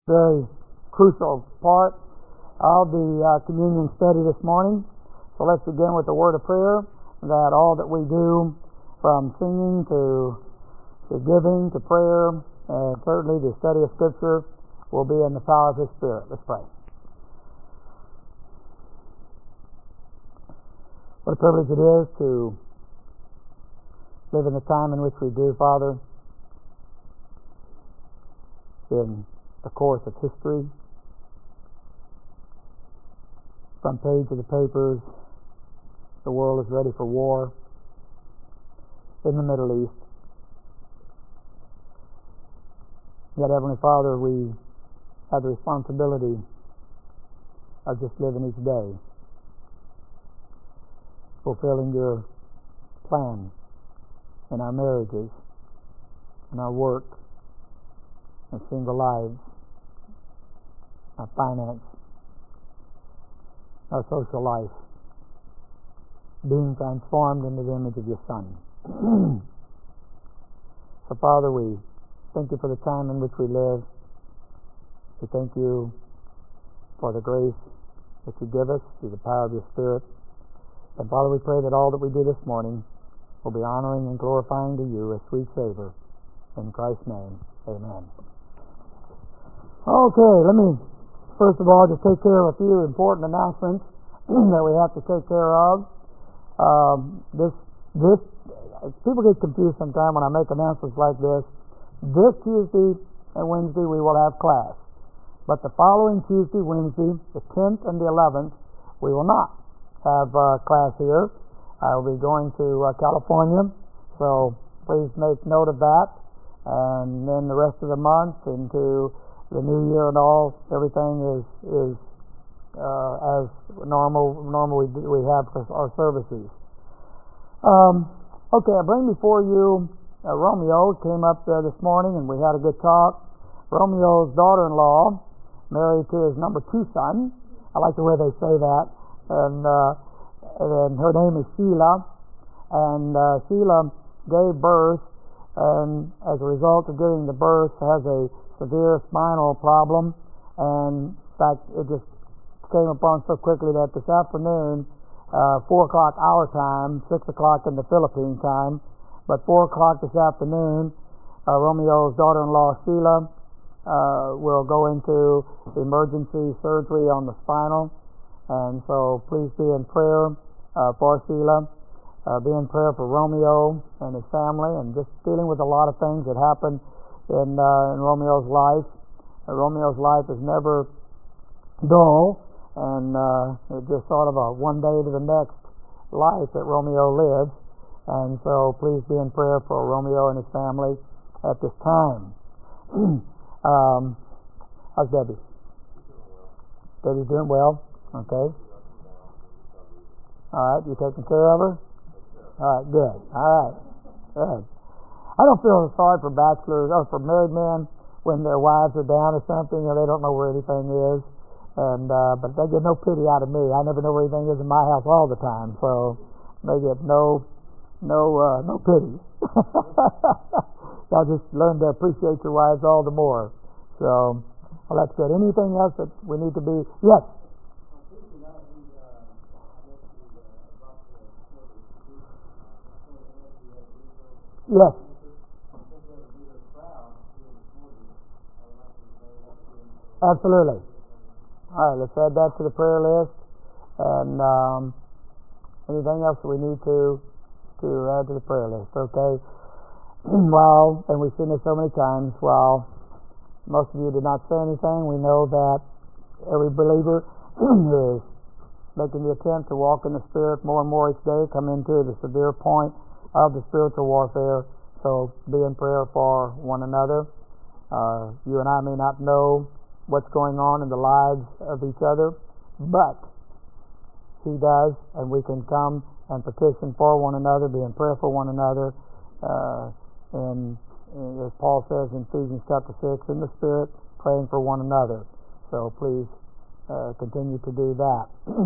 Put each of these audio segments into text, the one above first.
Very crucial part of the communion study this morning. So let's begin with the word of prayer, that all that we do, from singing to giving to prayer, and certainly the study of Scripture, will be in the power of His Spirit. Let's pray. What a privilege it is to live in the time in which we do, Father, in the course of history. Front page of the papers, the world is ready for war in the Middle East. Yet, Heavenly Father, we have the responsibility of just living each day, fulfilling your plan in our marriages, in our work, in single lives, our finance, our social life, being transformed into the image of your Son. So, Father, we thank you for the time in which we live. We thank you for the grace that you give us through the power of your Spirit. And, Father, we pray that all that we do this morning will be honoring and glorifying to you a sweet savor. In Christ's name, amen. Okay, let me first of all just take care of a few important announcements that we have to take care of. People get confused sometimes when I make announcements like this. This Tuesday and Wednesday we will have class, but the following Tuesday, Wednesday, the 10th and the 11th, we will not have class here. I will be going to California, so please make note of that. And then the rest of the month into the new year and all, everything is as normal we have our services. Okay, I bring before you Romeo came up there this morning and we had a good talk. Romeo's daughter-in-law married to his number 2 son. I like the way they say that. And her name is Sheila. And Sheila gave birth, and as a result of giving the birth, has a severe spinal problem. And in fact, it just came upon so quickly that this afternoon, 4 o'clock our time, 6 o'clock in the Philippine time, but 4 o'clock this afternoon, Romeo's daughter-in-law Sheila will go into emergency surgery on the spinal. And so please be in prayer for Sheila. Be in prayer for Romeo and his family, and just dealing with a lot of things that happen in Romeo's life. Romeo's life is never dull, and it's just sort of a one day to the next life that Romeo lives. And so please be in prayer for Romeo and his family at this time. How's Debbie? Debbie's doing well? Okay. All right, you taking care of her? All right, good. All right, good. I don't feel sorry for bachelors or for married men when their wives are down or something, or they don't know where anything is. And but they get no pity out of me. I never know where anything is in my house all the time, so they get no pity. Y'all just learn to appreciate your wives all the more. So, well, that's good. Anything else that we need to be? Yes. Yes. Absolutely. All right, let's add that to the prayer list. And anything else that we need to add to the prayer list? Okay. Well, and we've seen this so many times, while most of you did not say anything, we know that every believer is making the attempt to walk in the Spirit more and more each day, come into the severe point of the spiritual warfare. So be in prayer for one another. You and I may not know what's going on in the lives of each other, but He does, and we can come and petition for one another, be in prayer for one another, and as Paul says in Ephesians chapter 6, in the Spirit, praying for one another. So please continue to do that.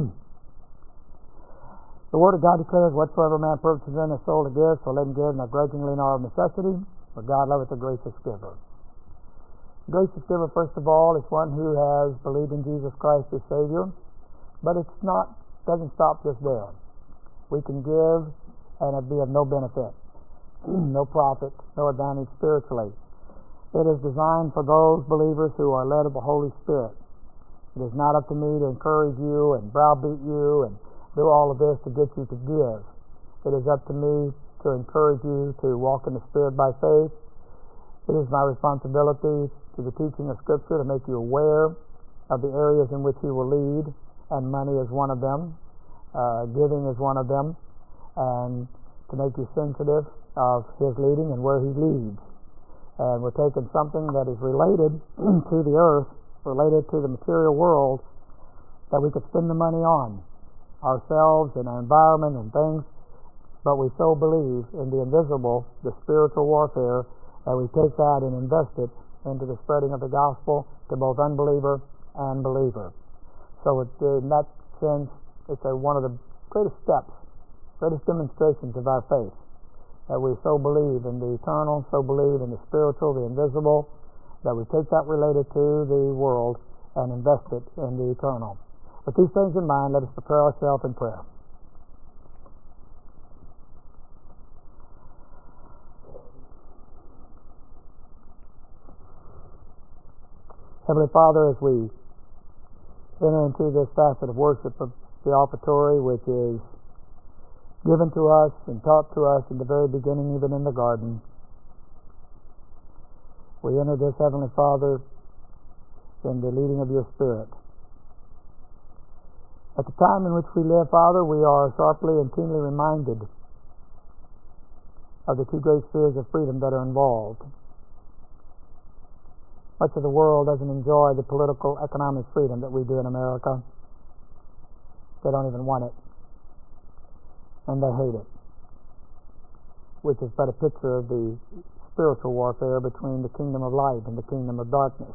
The Word of God declares, whatsoever man purposes in his soul to give, so let him give, not grudgingly nor of necessity, for God loveth a gracious giver. Gracious giver, first of all, is one who has believed in Jesus Christ as Savior, but doesn't stop just there. We can give and it be of no benefit, no profit, no advantage spiritually. It is designed for those believers who are led of the Holy Spirit. It is not up to me to encourage you and browbeat you and do all of this to get you to give. It is up to me to encourage you to walk in the Spirit by faith. It is my responsibility to the teaching of Scripture to make you aware of the areas in which He will lead, and money is one of them, giving is one of them, and to make you sensitive of His leading and where He leads. And we're taking something that is related to the earth, related to the material world, that we could spend the money on, ourselves and our environment and things, but we so believe in the invisible, the spiritual warfare, that we take that and invest it into the spreading of the gospel to both unbeliever and believer. So in that sense, it's one of the greatest steps, greatest demonstrations of our faith, that we so believe in the eternal, so believe in the spiritual, the invisible, that we take that related to the world and invest it in the eternal. With these things in mind, let us prepare ourselves in prayer. Heavenly Father, as we enter into this facet of worship of the offertory, which is given to us and taught to us in the very beginning, even in the garden, we enter this, Heavenly Father, in the leading of your Spirit. At the time in which we live, Father, we are sharply and keenly reminded of the two great spheres of freedom that are involved. Much of the world doesn't enjoy the political, economic freedom that we do in America. They don't even want it. And they hate it. Which is but a picture of the spiritual warfare between the kingdom of light and the kingdom of darkness.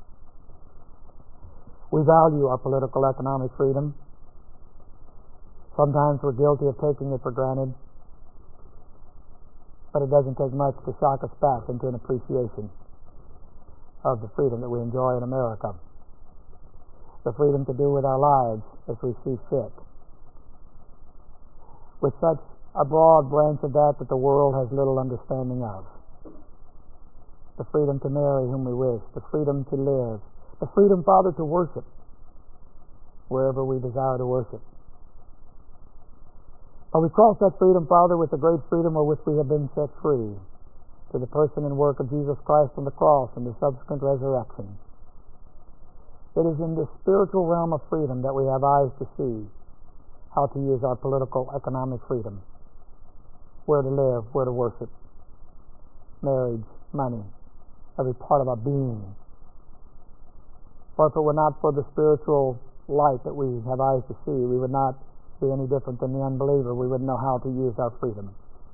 We value our political, economic freedom. Sometimes we're guilty of taking it for granted. But it doesn't take much to shock us back into an appreciation of the freedom that we enjoy in America. The freedom to do with our lives as we see fit. With such a broad branch of that the world has little understanding of. The freedom to marry whom we wish, the freedom to live, the freedom, Father, to worship wherever we desire to worship. But we cross that freedom, Father, with the great freedom with which we have been set free, to the person and work of Jesus Christ on the cross and the subsequent resurrection. It is in the spiritual realm of freedom that we have eyes to see how to use our political, economic freedom. Where to live, where to worship. Marriage, money, every part of our being. For if it were not for the spiritual light that we have eyes to see, we would not be any different than the unbeliever. We wouldn't know how to use our freedom.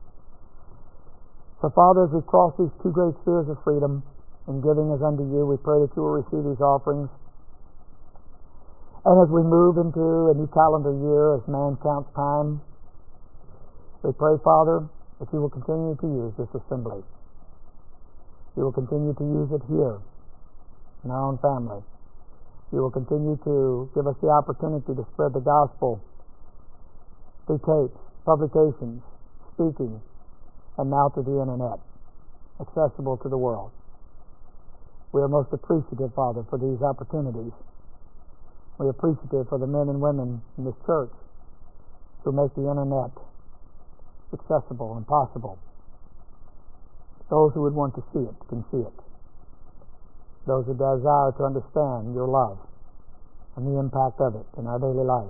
So, Father, as we cross these two great spheres of freedom, in giving as unto you, we pray that you will receive these offerings. And as we move into a new calendar year, as man counts time, we pray, Father, that you will continue to use this assembly. You will continue to use it here, in our own family. You will continue to give us the opportunity to spread the gospel through tapes, publications, speaking, and now to the internet, accessible to the world. We are most appreciative, Father, for these opportunities. We are appreciative for the men and women in this church who make the internet accessible and possible. Those who would want to see it can see it. Those who desire to understand your love and the impact of it in our daily life.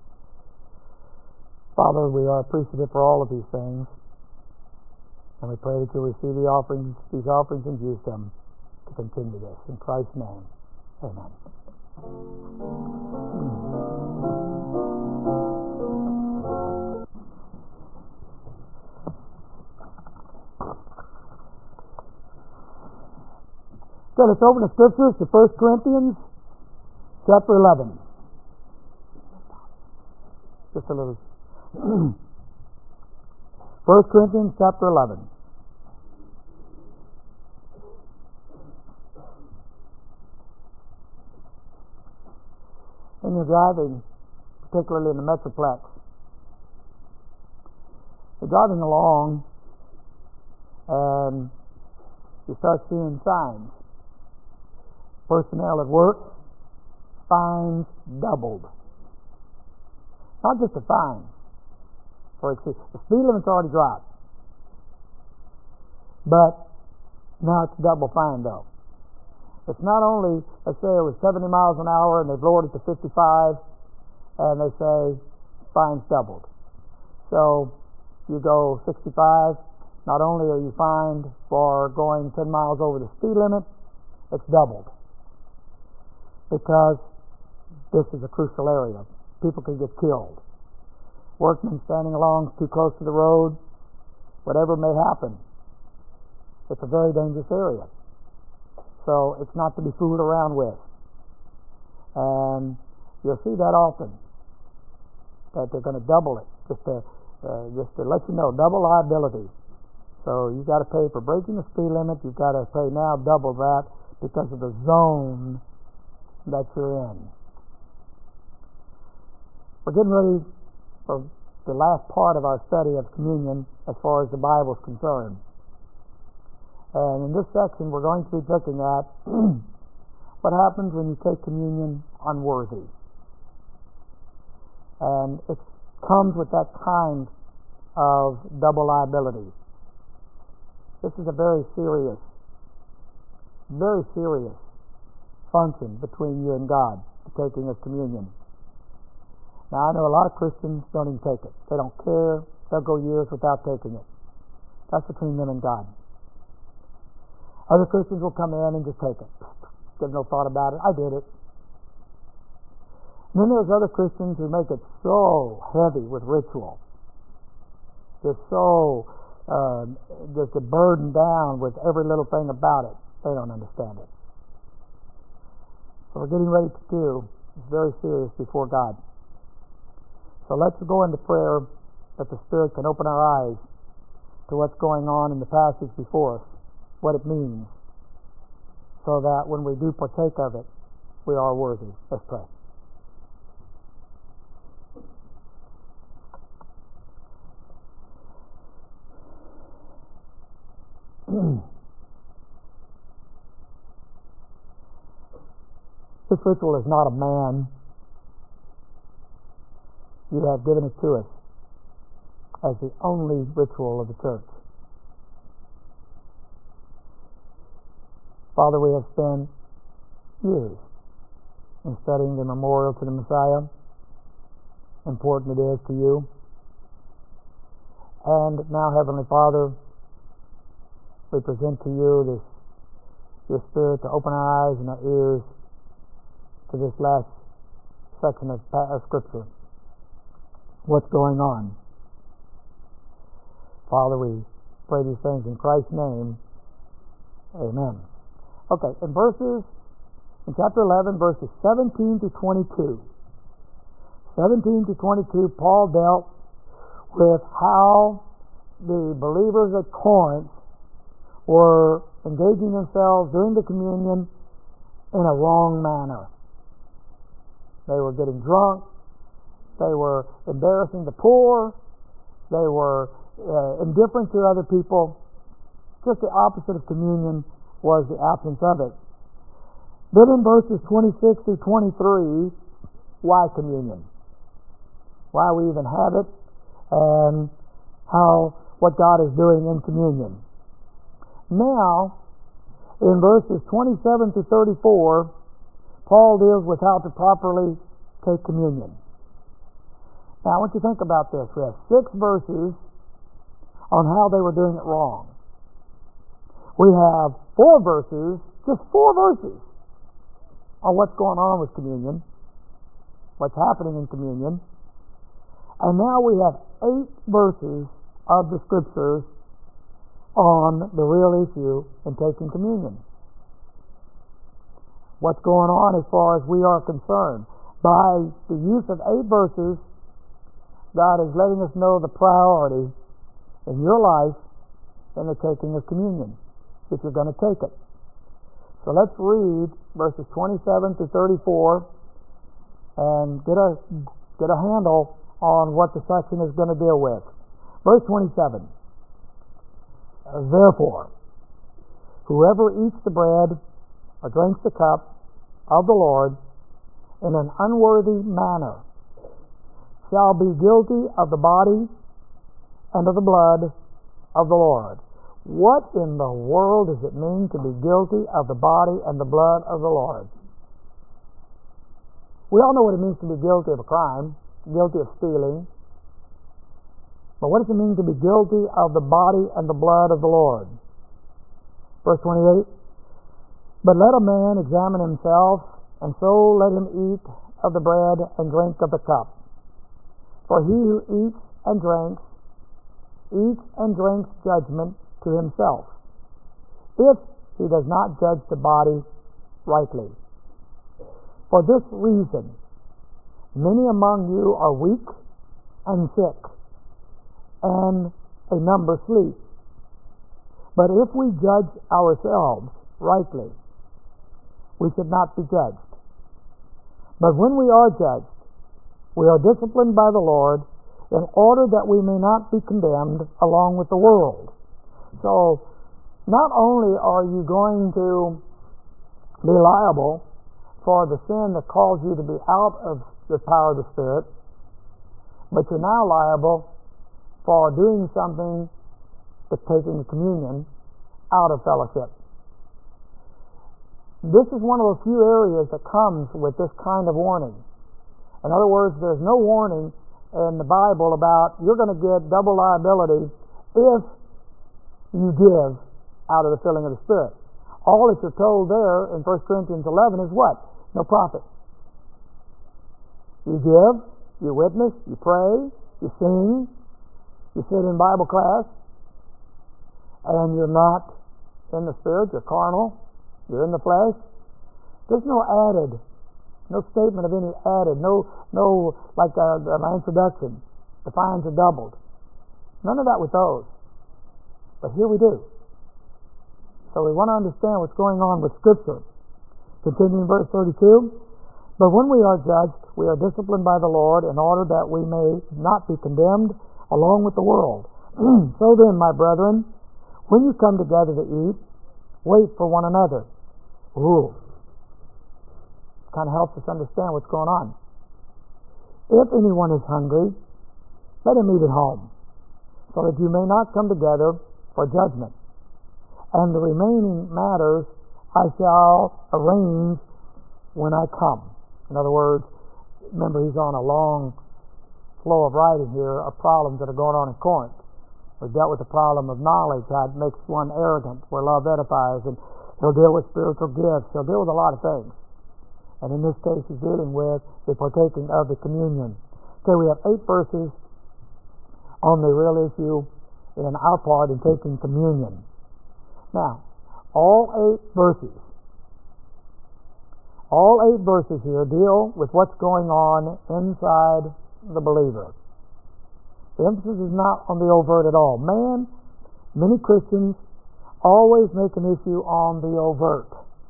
Father, we are appreciative for all of these things. And we pray that you receive these offerings and use them to continue this. In Christ's name, amen. So let's open the scriptures to 1 Corinthians chapter 11. Just a little. 1 Corinthians chapter 11. when you're driving, particularly in the Metroplex. You're driving along and you start seeing signs. Personnel at work, fines doubled. Not just a fine. The speed limit's already dropped. But now it's double fine though. It's not only, let's say it was 70 miles an hour and they've lowered it to 55, and they say fine's doubled. So you go 65, not only are you fined for going 10 miles over the speed limit, it's doubled. Because this is a crucial area. People can get killed. Workmen standing along too close to the road, whatever may happen. It's a very dangerous area. So it's not to be fooled around with. And you'll see that often, that they're going to double it, just to let you know, double liability. So you've got to pay for breaking the speed limit. You've got to pay now double that because of the zone that you're in. We're getting ready for the last part of our study of communion as far as the Bible is concerned. And in this section, we're going to be looking at what happens when you take communion unworthy. And it comes with that kind of double liability. This is a very serious function between you and God, the taking of communion. Now, I know a lot of Christians don't even take it. They don't care. They'll go years without taking it. That's between them and God. Other Christians will come in and just take it. Give no thought about it. I did it. And then there's other Christians who make it so heavy with ritual. They're so just burdened down with every little thing about it. They don't understand it. So we're getting ready to do is very serious before God. So let's go into prayer that the Spirit can open our eyes to what's going on in the passage before us, what it means, so that when we do partake of it, we are worthy. Let's pray. This ritual is not a man. You have given it to us as the only ritual of the church. Father, we have spent years in studying the memorial to the Messiah. Important it is to you. And now, Heavenly Father, we present to you your Spirit to open our eyes and our ears to this last section of Scripture. What's going on? Father, we pray these things in Christ's name. Amen. Okay, in chapter 11, verses 17 to 22. 17 to 22, Paul dealt with how the believers at Corinth were engaging themselves during the communion in a wrong manner. They were getting drunk. They were embarrassing the poor. They were indifferent to other people. Just the opposite of communion was the absence of it. Then in verses 26 through 23, why communion? Why we even have it, and what God is doing in communion. Now, in verses 27 to 34, Paul deals with how to properly take communion. Now, I want you to think about this. We have 6 verses on how they were doing it wrong. We have 4 verses, just 4 verses, on what's going on with communion, what's happening in communion. And now we have 8 verses of the Scriptures on the real issue in taking communion. What's going on as far as we are concerned. By the use of 8 verses, God is letting us know the priority in your life in the taking of communion, if you're going to take it. So let's read verses 27 to 34 and get a handle on what the section is going to deal with. Verse 27. Therefore, whoever eats the bread or drinks the cup of the Lord in an unworthy manner shall be guilty of the body and of the blood of the Lord. What in the world does it mean to be guilty of the body and the blood of the Lord? We all know what it means to be guilty of a crime, guilty of stealing. But what does it mean to be guilty of the body and the blood of the Lord? Verse 28, but let a man examine himself, and so let him eat of the bread and drink of the cup. For he who eats and drinks judgment to himself, if he does not judge the body rightly. For this reason, many among you are weak and sick, and a number sleep. But if we judge ourselves rightly, we should not be judged. But when we are judged, we are disciplined by the Lord in order that we may not be condemned along with the world. So, not only are you going to be liable for the sin that calls you to be out of the power of the Spirit, but you're now liable for doing something that's taking communion out of fellowship. This is one of those few areas that comes with this kind of warning. In other words, there's no warning in the Bible about you're going to get double liability if you give out of the filling of the Spirit. All that you're told there in 1 Corinthians 11 is what? No profit. You give, you witness, you pray, you sing, you sit in Bible class, and you're not in the Spirit, you're carnal, you're in the flesh. There's no statement of any added, no like my introduction, the fines are doubled. None of that with those. But here we do. So we want to understand what's going on with Scripture. Continuing verse 32, but when we are judged, we are disciplined by the Lord in order that we may not be condemned along with the world. So then, my brethren, when you come together to eat, wait for one another. Ooh. Kind of helps us understand what's going on. If anyone is hungry, let him eat at home, so that you may not come together for judgment. And the remaining matters I shall arrange when I come. In other words, remember he's on a long flow of writing here of problems that are going on in Corinth. We dealt with the problem of knowledge, how it makes one arrogant, where love edifies, and he'll deal with spiritual gifts, he'll deal with a lot of things. And in this case he's dealing with the partaking of the communion. Okay, we have 8 verses on the real issue in our part in taking communion. Now, all 8 verses here deal with what's going on inside the believer. The emphasis is not on the overt at all. Many Christians always make an issue on the overt,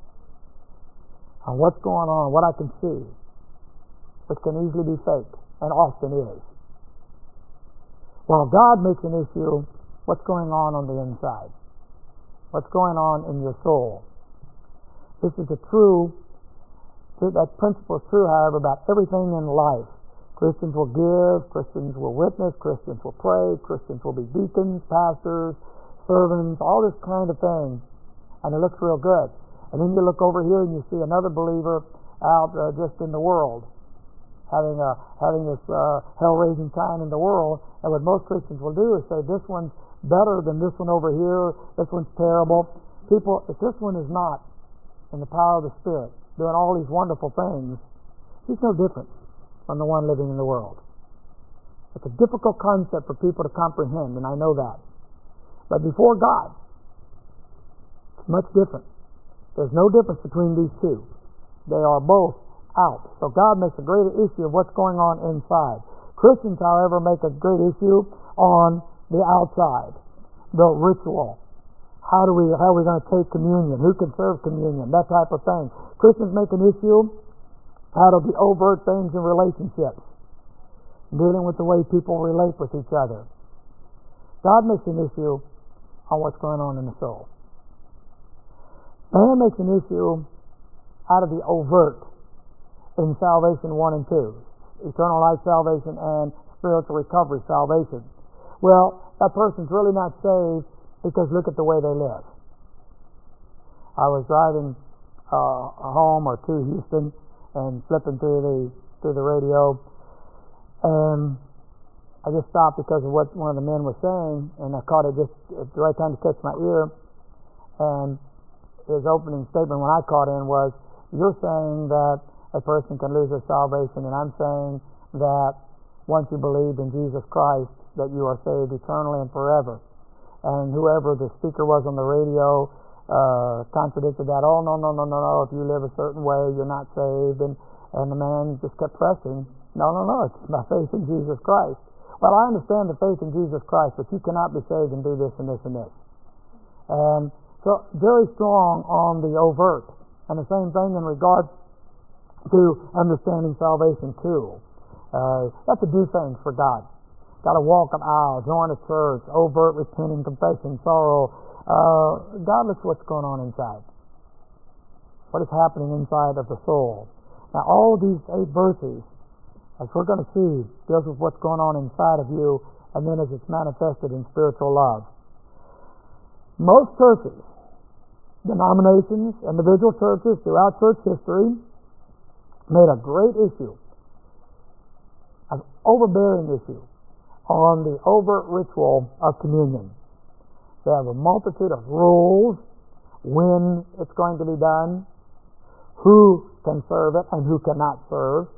on what's going on, what I can see, which can easily be fake, and often is. While God makes an issue, what's going on the inside? What's going on in your soul? That principle is true, however, about everything in life. Christians will give, Christians will witness, Christians will pray, Christians will be deacons, pastors, servants, all this kind of thing, and it looks real good. And then you look over here and you see another believer out just in the world, having this hell-raising time in the world. And what most Christians will do is say, this one's better than this one over here, this one's terrible. People, if this one is not in the power of the Spirit, doing all these wonderful things, he's no different from the one living in the world. It's a difficult concept for people to comprehend, and I know that. But before God, it's much different. There's no difference between these two. They are both out. So God makes a greater issue of what's going on inside. Christians, however, make a great issue on the outside, the ritual. How are we going to take communion? Who can serve communion? That type of thing. Christians make an issue out of the overt things in relationships, dealing with the way people relate with each other. God makes an issue on what's going on in the soul. Man makes an issue out of the overt in salvation 1 and 2, eternal life salvation and spiritual recovery salvation. Well, that person's really not saved because look at the way they live. I was driving home or to Houston and flipping through the radio, and I just stopped because of what one of the men was saying, and I caught it just at the right time to catch my ear. And his opening statement when I caught in was, "You're saying that a person can lose their salvation, and I'm saying that once you believe in Jesus Christ, that you are saved eternally and forever." And whoever the speaker was on the radio contradicted that. "Oh, no, if you live a certain way, you're not saved." And the man just kept pressing, no, it's my faith in Jesus Christ. Well, I understand the faith in Jesus Christ, but you cannot be saved and do this and this and this. And so very strong on the overt. And the same thing in regard to understanding salvation too. You have to do things for God. Got to walk an aisle, join a church, overt repenting, confession, sorrow. God looks what's going on inside. What is happening inside of the soul. Now all of these 8 verses, as we're going to see, deals with what's going on inside of you, and then as it's manifested in spiritual love. Most churches, denominations, individual churches throughout church history made a great issue, an overbearing issue, on the overt ritual of communion. They have a multitude of rules, when it's going to be done, who can serve it and who cannot serve,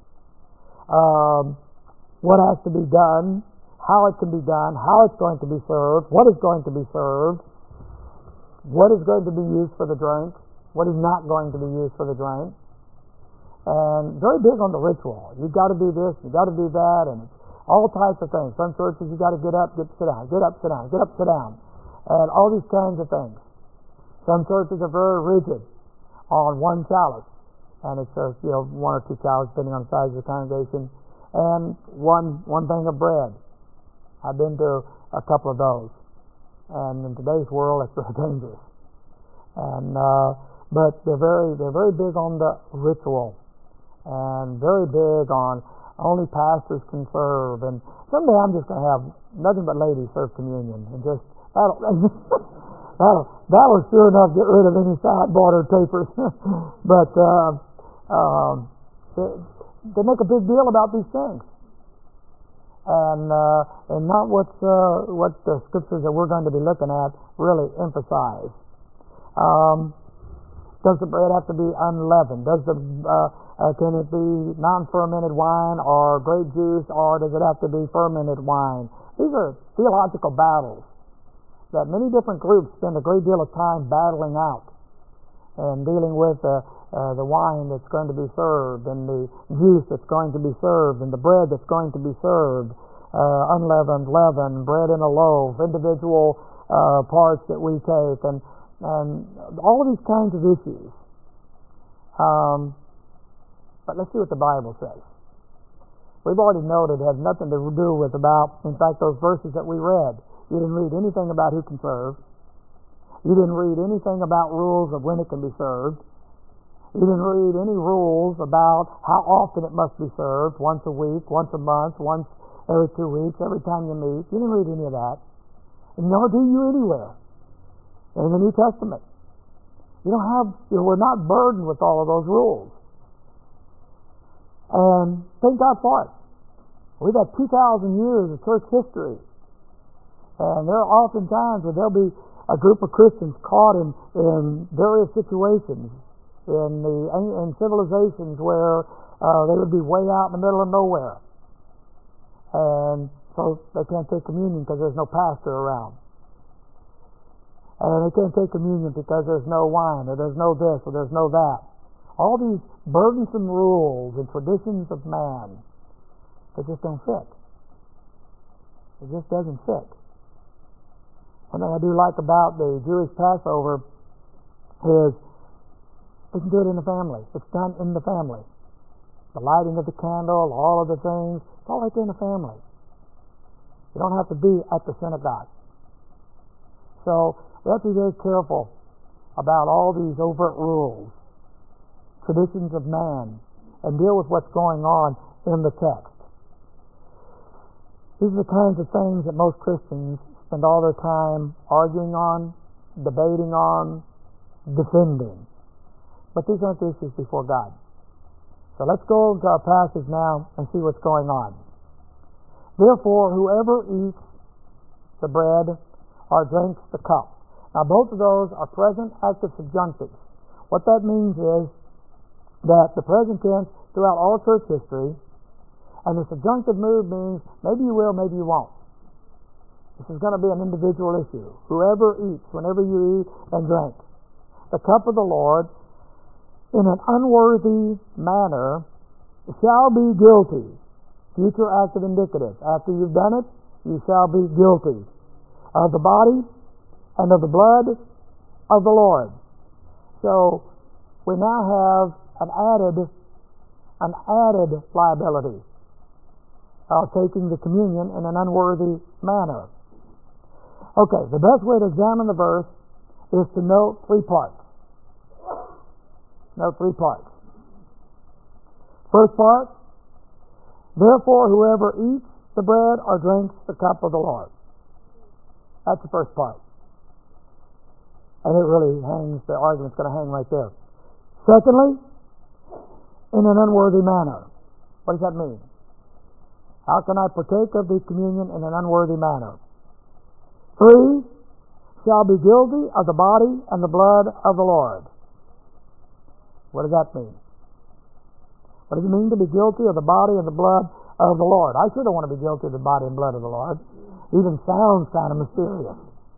what has to be done, how it can be done, how it's going to be served, what is going to be served, what is going to be used for the drink, what is not going to be used for the drink, and very big on the ritual. You've got to do this, you've got to do that, and all types of things. Some churches you got to get up, sit down, get up, sit down, get up, sit down, and all these kinds of things. Some churches are very rigid on one chalice, and it's just, 1 or 2 chalices depending on the size of the congregation, and one thing of bread. I've been to a couple of those, and in today's world, it's very dangerous. And but they're very big on the ritual, and very big on only pastors can serve. And someday I'm just going to have nothing but ladies serve communion, and just that'll sure enough get rid of any sideboard or tapers. But they make a big deal about these things, and not what the scriptures that we're going to be looking at really emphasize. Does the bread have to be unleavened? Can it be non-fermented wine or grape juice, or does it have to be fermented wine? These are theological battles that many different groups spend a great deal of time battling out and dealing with the wine that's going to be served, and the juice that's going to be served, and the bread that's going to be served, unleavened, leavened, bread in a loaf, individual parts that we take, and all of these kinds of issues. But let's see what the Bible says. We've already noted it has nothing to do with in fact, those verses that we read. You didn't read anything about who can serve. You didn't read anything about rules of when it can be served. You didn't read any rules about how often it must be served, once a week, once a month, once every 2 weeks, every time you meet. You didn't read any of that. And nor do you anywhere in the New Testament. We're not burdened with all of those rules. And thank God for it. We've had 2,000 years of church history. And there are often times where there'll be a group of Christians caught in various situations in civilizations where they would be way out in the middle of nowhere. And so they can't take communion because there's no pastor around. And they can't take communion because there's no wine, or there's no this, or there's no that. All these burdensome rules and traditions of man, they just don't fit. It just doesn't fit. One thing I do like about the Jewish Passover is they can do it in the family. It's done in the family. the lighting of the candle, all of the things, it's all right there in the family. You don't have to be at the synagogue. So we have to be very careful about all these overt rules, traditions of man, and deal with what's going on in the text. These are the kinds of things that most Christians spend all their time arguing on, debating on, defending. But these aren't the issues before God. So let's go into our passage now and see what's going on. Therefore, whoever eats the bread or drinks the cup. Now, both of those are present active subjunctives. What that means is that the present tense throughout all church history, and the subjunctive mood means maybe you will, maybe you won't. This is going to be an individual issue. Whoever eats, whenever you eat and drink the cup of the Lord in an unworthy manner shall be guilty. Future active indicative. After you've done it, you shall be guilty of the body and of the blood of the Lord. So we now have an added liability of taking the communion in an unworthy manner. Okay, the best way to examine the verse is to note three parts. Note three parts. First part, therefore whoever eats the bread or drinks the cup of the Lord. That's the first part. And it really hangs, the argument's going to hang right there. Secondly, in an unworthy manner. What does that mean? How can I partake of the communion in an unworthy manner? 3, shall be guilty of the body and the blood of the Lord. What does that mean? What does it mean to be guilty of the body and the blood of the Lord? I sure don't want to be guilty of the body and blood of the Lord. Even sounds kind of mysterious.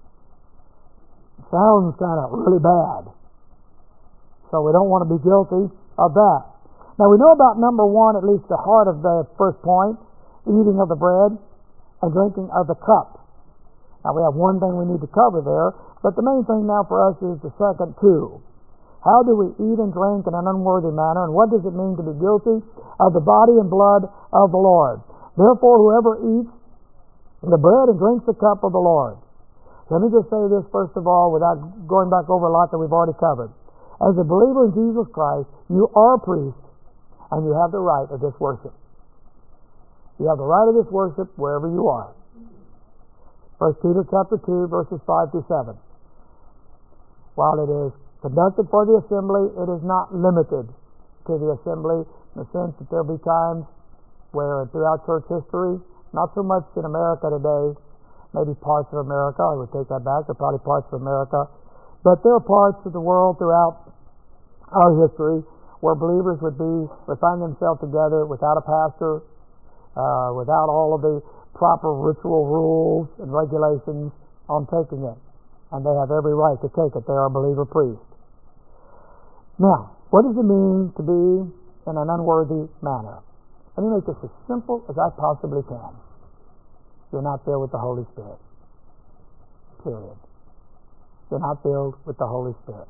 Sounds kind of really bad. So we don't want to be guilty of that. Now we know about number 1, at least the heart of the first point, eating of the bread and drinking of the cup. Now we have one thing we need to cover there, but the main thing now for us is the second two. How do we eat and drink in an unworthy manner, and what does it mean to be guilty of the body and blood of the Lord? Therefore, whoever eats the bread and drinks the cup of the Lord. Let me just say this first of all, without going back over a lot that we've already covered. As a believer in Jesus Christ, you are a priest, and you have the right of this worship. You have the right of this worship wherever you are. 1 Peter chapter 2, verses 5 through 7. While it is conducted for the assembly, it is not limited to the assembly, in the sense that there will be times where throughout church history, not so much in America today, maybe parts of America, I would take that back, there are probably parts of America, but there are parts of the world throughout our history where believers would find themselves together without a pastor, without all of the proper ritual rules and regulations on taking it. And they have every right to take it. They are a believer priest. Now, what does it mean to be in an unworthy manner? Let me make this as simple as I possibly can. You're not filled with the Holy Spirit. Period. You're not filled with the Holy Spirit.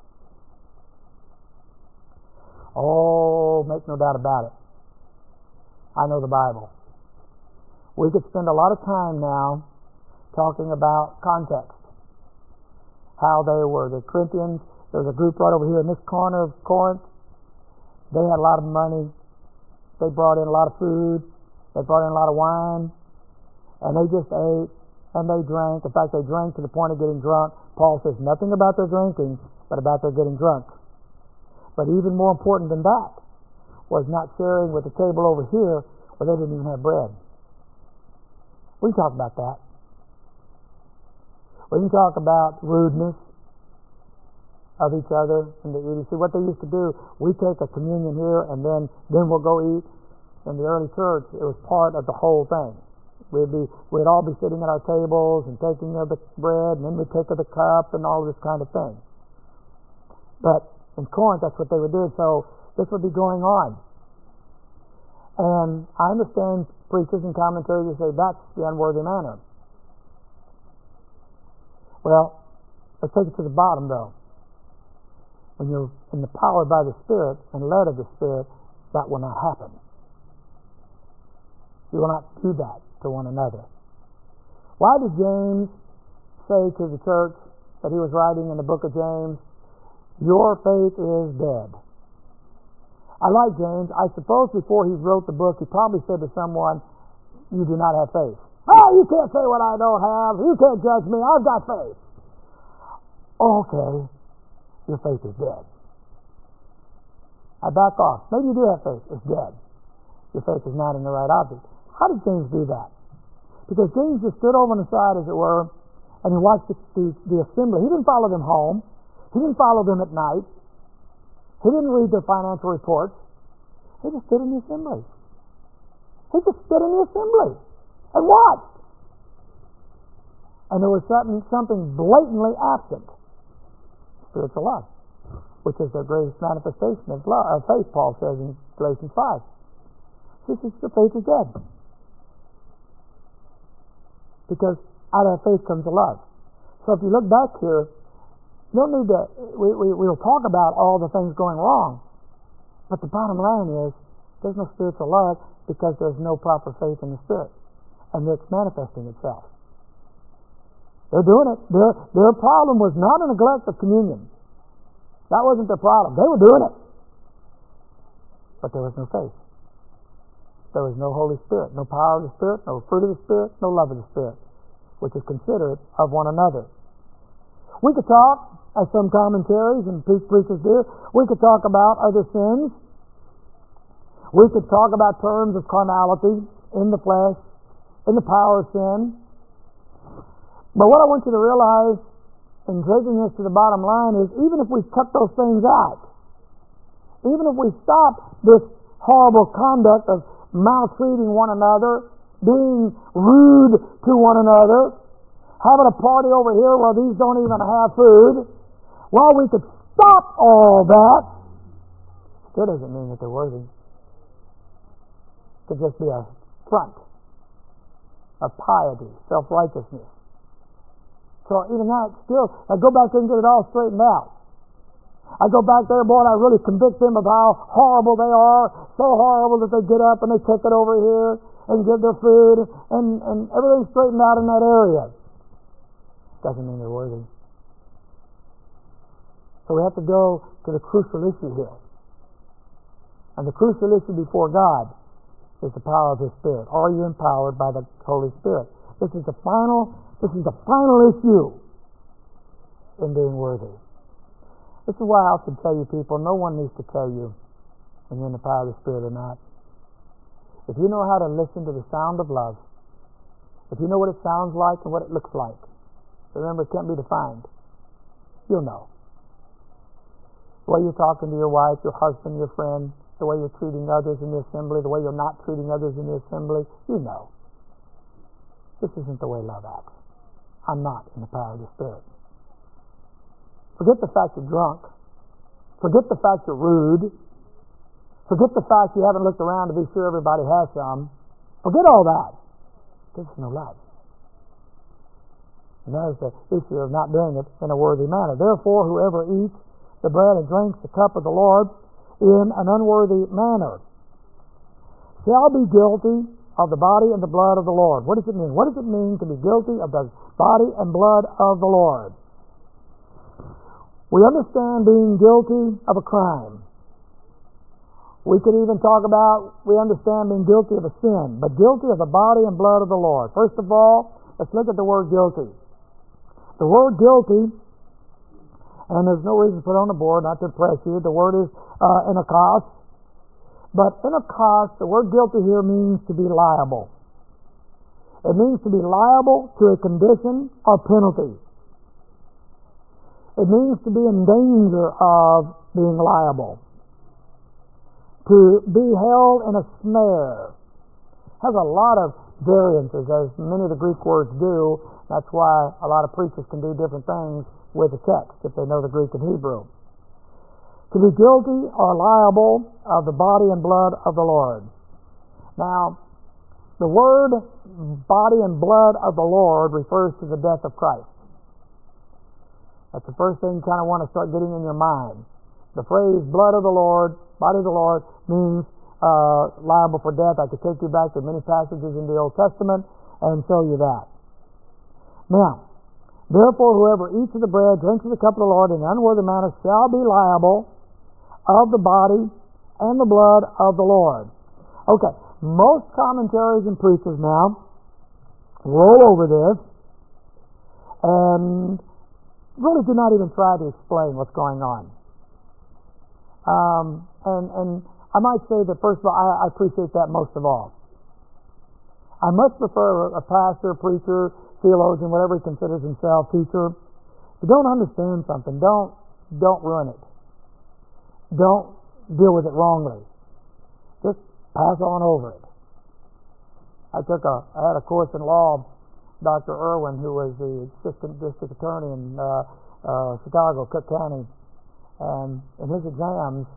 Oh, make no doubt about it. I know the Bible. We could spend a lot of time now talking about context. How they were, the Corinthians, there's a group right over here in this corner of Corinth. They had a lot of money. They brought in a lot of food. They brought in a lot of wine. And they just ate and they drank. In fact, they drank to the point of getting drunk. Paul says nothing about their drinking, but about their getting drunk. But even more important than that was not sharing with the table over here where they didn't even have bread. We can talk about that. We can talk about rudeness of each other in the eating. See, what they used to do, we take a communion here and then we'll go eat. In the early church, it was part of the whole thing. We'd all be sitting at our tables and taking of the bread, and then we'd take of the cup and all this kind of thing. But in Corinth, that's what they would do, so this would be going on. And I understand preachers and commentators say that's the unworthy manner. Well, let's take it to the bottom, though. When you're empowered by the Spirit and led of the Spirit, that will not happen. You will not do that to one another. Why did James say to the church that he was writing in the book of James, your faith is dead? I like James. I suppose before he wrote the book, he probably said to someone, you do not have faith. Oh, you can't say what I don't have. You can't judge me. I've got faith. Okay, your faith is dead. I back off. Maybe you do have faith. It's dead. Your faith is not in the right object. How did James do that? Because James just stood over on the side, as it were, and he watched the assembly. He didn't follow them home. He didn't follow them at night. He didn't read their financial reports. He just stood in the assembly. He just stood in the assembly and watched. And there was something blatantly absent. Spiritual love, which is the greatest manifestation of faith, Paul says in Galatians 5. This is the faith is dead. Because out of faith comes the love. So if you look back here, you don't need to, we'll talk about all the things going wrong, but the bottom line is there's no spiritual love because there's no proper faith in the Spirit, and it's manifesting itself. They're doing it. Their problem was not a neglect of communion. That wasn't their problem. They were doing it. But there was no faith. There was no Holy Spirit, no power of the Spirit, no fruit of the Spirit, no love of the Spirit, which is considerate of one another. We could talk, as some commentaries and preachers do, we could talk about other sins. We could talk about terms of carnality in the flesh, in the power of sin. But what I want you to realize in taking this to the bottom line is even if we cut those things out, even if we stop this horrible conduct of maltreating one another, being rude to one another, having a party over here where these don't even have food, well, we could stop all that. Still doesn't mean that they're worthy. It could just be a front of piety, self-righteousness. So even that, still, I go back there and get it all straightened out. I go back there, boy, and I really convict them of how horrible they are, so horrible that they get up and they take it over here and give their food, and everything's straightened out in that area. Doesn't mean they're worthy. So we have to go to the crucial issue here. And the crucial issue before God is the power of His Spirit. Are you empowered by the Holy Spirit? This is the final issue in being worthy. This is why I often tell you people, no one needs to tell you when you're in the power of the Spirit or not. If you know how to listen to the sound of love, if you know what it sounds like and what it looks like, remember it can't be defined, you'll know. The way you're talking to your wife, your husband, your friend, the way you're treating others in the assembly, the way you're not treating others in the assembly, you know. This isn't the way love acts. I'm not in the power of the Spirit. Forget the fact you're drunk. Forget the fact you're rude. Forget the fact you haven't looked around to be sure everybody has some. Forget all that. This is no love. And that is the issue of not doing it in a worthy manner. Therefore, whoever eats the bread and drinks the cup of the Lord in an unworthy manner shall be guilty of the body and the blood of the Lord. What does it mean? What does it mean to be guilty of the body and blood of the Lord? We understand being guilty of a crime. We could even talk about, we understand being guilty of a sin, but guilty of the body and blood of the Lord. First of all, let's look at the word guilty. The word guilty, and there's no reason to put it on the board, not to impress you, the word is enokos. But enokos, the word guilty here means to be liable. It means to be liable to a condition or penalty. It means to be in danger of being liable. To be held in a snare. Has a lot of variances, as many of the Greek words do. That's why a lot of preachers can do different things with the text, if they know the Greek and Hebrew. To be guilty or liable of the body and blood of the Lord. Now, the word body and blood of the Lord refers to the death of Christ. That's the first thing you kind of want to start getting in your mind. The phrase blood of the Lord, body of the Lord, means liable for death. I could take you back to many passages in the Old Testament and show you that. Now, therefore, whoever eats of the bread, drinks of the cup of the Lord in an unworthy manner shall be liable of the body and the blood of the Lord. Okay, most commentaries and preachers now roll over this and really do not even try to explain what's going on. And I might say that, first of all, I appreciate that most of all. I much prefer a pastor, preacher, theologian, whatever he considers himself, teacher. If you don't understand something, don't ruin it. Don't deal with it wrongly. Just pass on over it. I had a course in law. Dr. Irwin, who was the assistant district attorney in Chicago, Cook County, and in his exams,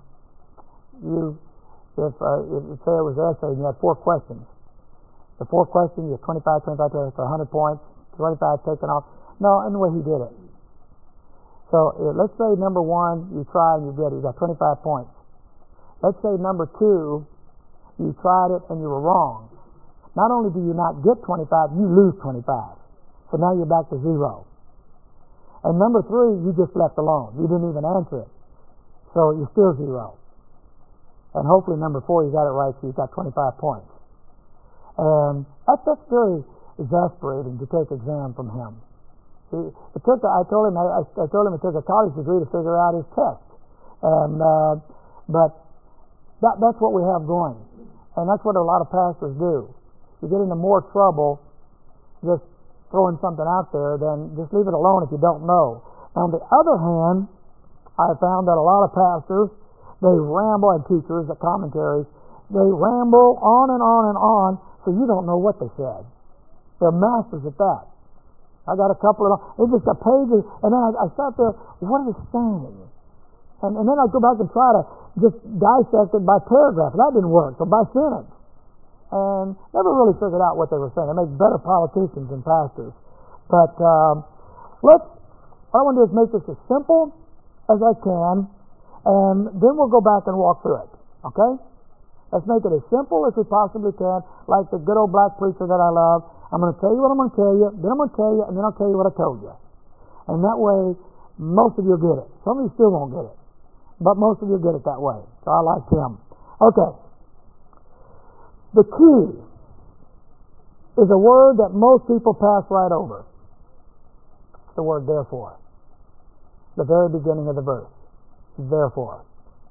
if say it was an essay, and you had 4 questions. The 4 questions, you have 25, 100 points, 25 taken off. No, and the way he did it. So let's say number 1, you try and you get it, you got 25 points. Let's say number 2, you tried it and you were wrong. Not only do you not get 25, you lose 25. So now you're back to 0. And number 3, you just left alone. You didn't even answer it. So you're still 0. And hopefully number 4, you got it right, so you got 25 points. And that's very exasperating to take exam from him. I told him it took a college degree to figure out his test. And but that's what we have going. And that's what a lot of pastors do. You get into more trouble just throwing something out there than just leave it alone if you don't know. On the other hand, I found that a lot of pastors, they ramble, and teachers, the commentaries, they ramble on and on and on, so you don't know what they said. They're masters at that. I got a couple of, it's just a pages, and then I sat there, what are they saying? And then I go back and try to just dissect it by paragraph. That didn't work, so by sentence. And never really figured out what they were saying. They make better politicians than pastors. But what I want to do is make this as simple as I can, and then we'll go back and walk through it. Okay? Let's make it as simple as we possibly can, like the good old black preacher that I love. I'm going to tell you what I'm going to tell you, then I'm going to tell you, and then I'll tell you what I told you. And that way, most of you get it. Some of you still won't get it, but most of you get it that way. So I like him. Okay. The key is a word that most people pass right over. It's the word therefore. The very beginning of the verse. Therefore.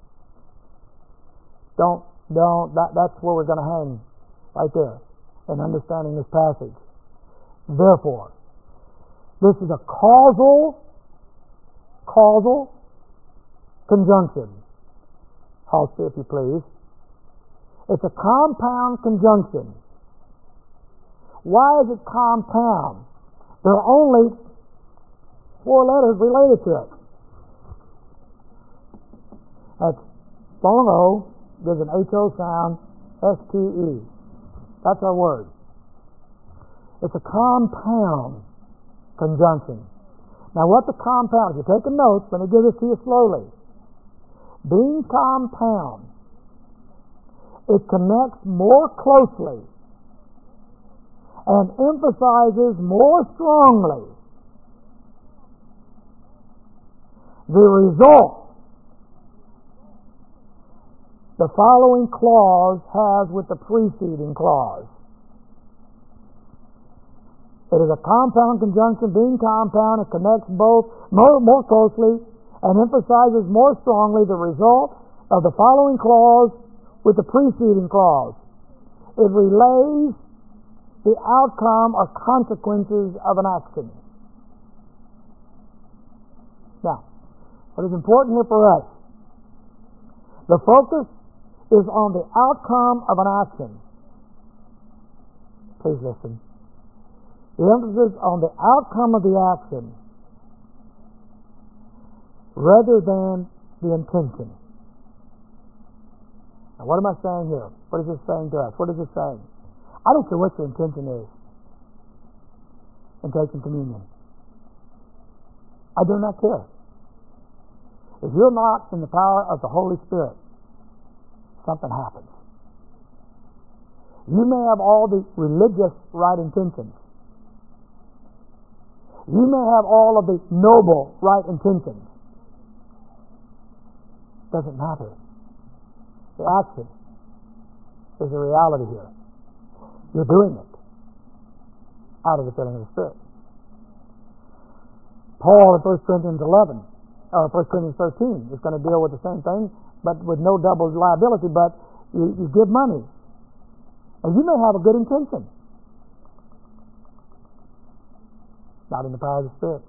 That's where we're going to hang right there in understanding this passage. Therefore. This is a causal conjunction. Halt if you please. It's a compound conjunction. Why is it compound? There are only 4 letters related to it. That's long O, there's an HO sound, STE. That's our word. It's a compound conjunction. Now what the compound, if you're taking notes, let me give this to you slowly. Being compound, it connects more closely and emphasizes more strongly the result the following clause has with the preceding clause. It is a compound conjunction. Being compound, it connects both more closely and emphasizes more strongly the result of the following clause with the preceding clause. It relays the outcome or consequences of an action. Now, what is important here for us, the focus is on the outcome of an action. Please listen. The emphasis on the outcome of the action rather than the intention. Now, what am I saying here? What is this saying to us? What is it saying? I don't care what your intention is in taking communion. I do not care. If you're not in the power of the Holy Spirit, something happens. You may have all the religious right intentions. You may have all of the noble right intentions. Doesn't matter. The action is a reality here. You're doing it out of the filling of the Spirit. Paul in 1 Corinthians 11, or 1 Corinthians 13, is going to deal with the same thing, but with no double liability, but you give money. And you may have a good intention. Not in the power of the Spirit.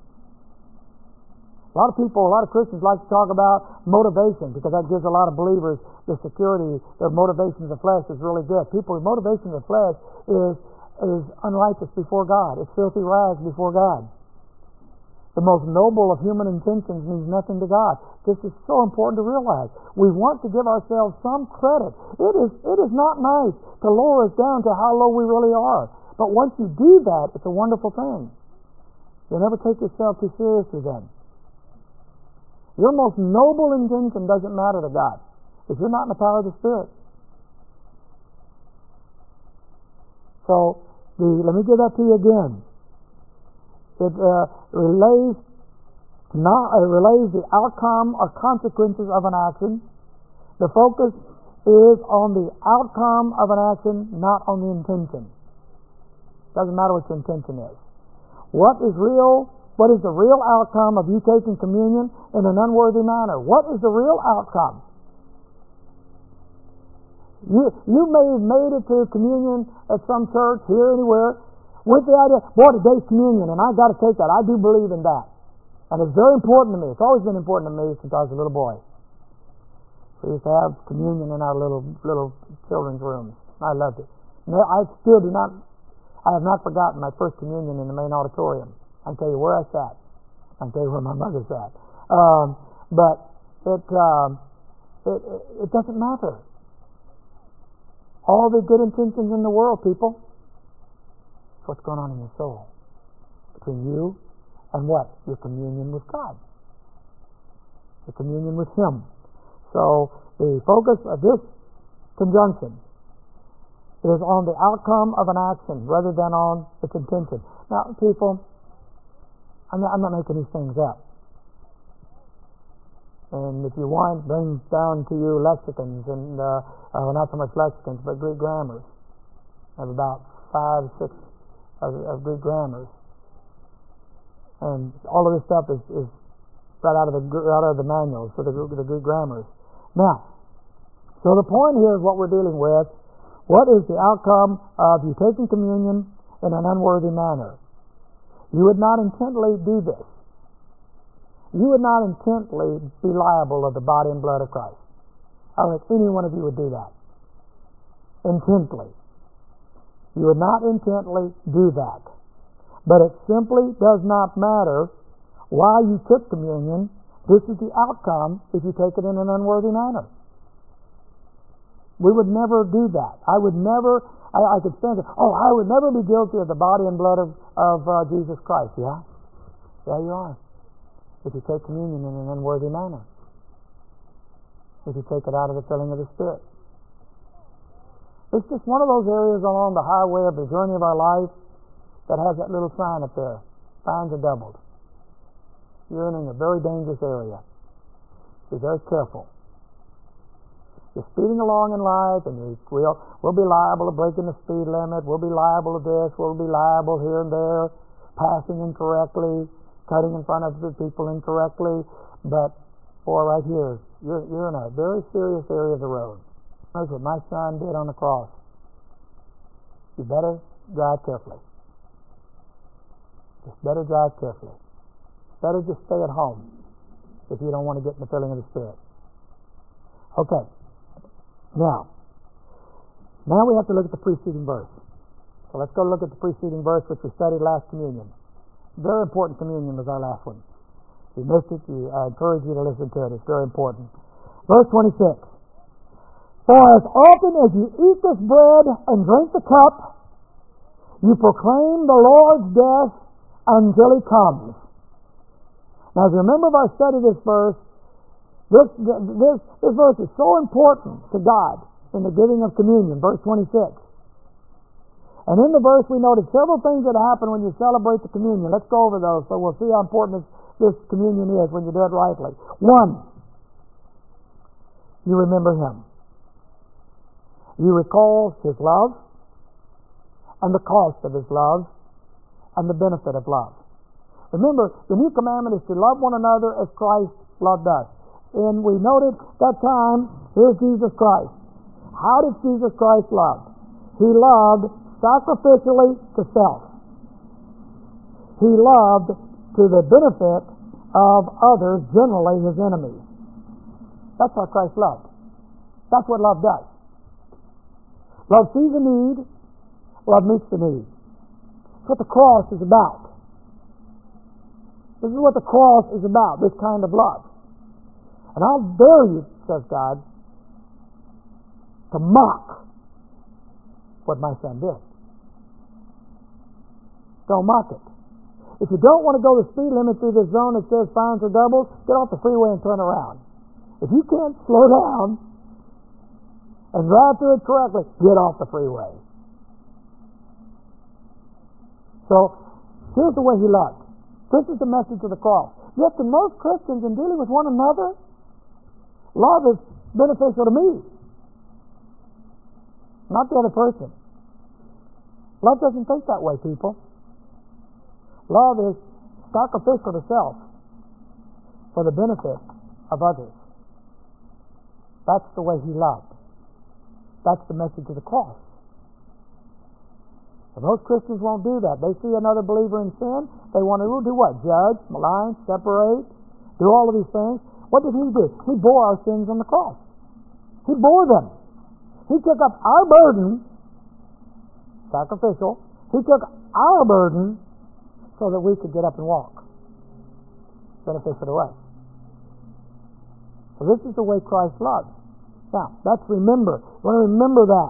A lot of people, a lot of Christians like to talk about motivation because that gives a lot of believers the security. Their motivation of the flesh is really good. People's motivation of the flesh is unrighteous before God. It's filthy rags before God. The most noble of human intentions means nothing to God. This is so important to realize. We want to give ourselves some credit. It is not nice to lower us down to how low we really are. But once you do that, it's a wonderful thing. You'll never take yourself too seriously then. Your most noble intention doesn't matter to God if you're not in the power of the Spirit. So, let me give that to you again. It relays the outcome or consequences of an action. The focus is on the outcome of an action, not on the intention. Doesn't matter what your intention is. What is the real outcome of you taking communion in an unworthy manner? What is the real outcome? You may have made it to communion at some church, here, anywhere, with the idea, boy, today's communion, and I got to take that. I do believe in that. And it's very important to me. It's always been important to me since I was a little boy. We used to have communion in our little children's rooms. I loved it. I have not forgotten my first communion in the main auditorium. I can tell you where I sat. I can tell you where my mother sat. But it doesn't matter. All the good intentions in the world, people. It's what's going on in your soul. Between you and what? Your communion with God. Your communion with Him. So the focus of this conjunction is on the outcome of an action rather than on its intention. Now, people, I'm not making these things up. And if you want, bring down to you lexicons and not so much lexicons, but Greek grammars. I have about 5 or 6 of Greek grammars, and all of this stuff is right out of the manuals for the Greek grammars. Now, so the point here is what we're dealing with. What is the outcome of you taking communion in an unworthy manner? You would not intently do this. You would not intently be liable of the body and blood of Christ. I don't think any one of you would do that. Intently. You would not intently do that. But it simply does not matter why you took communion. This is the outcome if you take it in an unworthy manner. We would never do that. I would never, I could stand there, I would never be guilty of the body and blood of Jesus Christ. Yeah? Yeah, you are. If you take communion in an unworthy manner. If you take it out of the filling of the Spirit. It's just one of those areas along the highway of the journey of our life that has that little sign up there. Signs are doubled. You're in a very dangerous area. Be very careful. You're speeding along in life, and we'll be liable to breaking the speed limit. We'll be liable to this. We'll be liable here and there, passing incorrectly, cutting in front of the people incorrectly. But, boy, right here, you're in a very serious area of the road. That's what my son did on the cross. You better drive carefully. Just better drive carefully. Better just stay at home if you don't want to get in the filling of the Spirit. Okay. Now we have to look at the preceding verse. So let's go look at the preceding verse which we studied last communion. Very important communion was our last one. If you missed it, I encourage you to listen to it. It's very important. Verse 26. For as often as you eat this bread and drink the cup, you proclaim the Lord's death until He comes. Now, as you remember if I studied this verse, this verse is so important to God in the giving of communion. Verse 26. And in the verse we noted several things that happen when you celebrate the communion. Let's go over those so we'll see how important this communion is when you do it rightly. 1, you remember Him. You recall His love and the cost of His love and the benefit of love. Remember, the new commandment is to love one another as Christ loved us. And we noted that time, here's Jesus Christ. How did Jesus Christ love? He loved sacrificially to self. He loved to the benefit of others, generally His enemies. That's how Christ loved. That's what love does. Love sees a need, love meets the need. That's what the cross is about. This is what the cross is about, this kind of love. And I'll dare you, says God, to mock what my Son did. Don't mock it. If you don't want to go the speed limit through this zone that says fines are doubles, get off the freeway and turn around. If you can't slow down and drive through it correctly, get off the freeway. So, here's the way He loved. This is the message of the cross. Yet to most Christians, in dealing with one another, love is beneficial to me, not the other person. Love doesn't think that way, people. Love is sacrificial to self for the benefit of others. That's the way He loved. That's the message of the cross. And most Christians won't do that. They see another believer in sin, they want to do what? Judge, malign, separate, do all of these things. What did He do? He bore our sins on the cross. He bore them. He took up our burden, sacrificial. He took our burden so that we could get up and walk. Beneficial to us. So this is the way Christ loved. Now, that's remember. We want to remember that.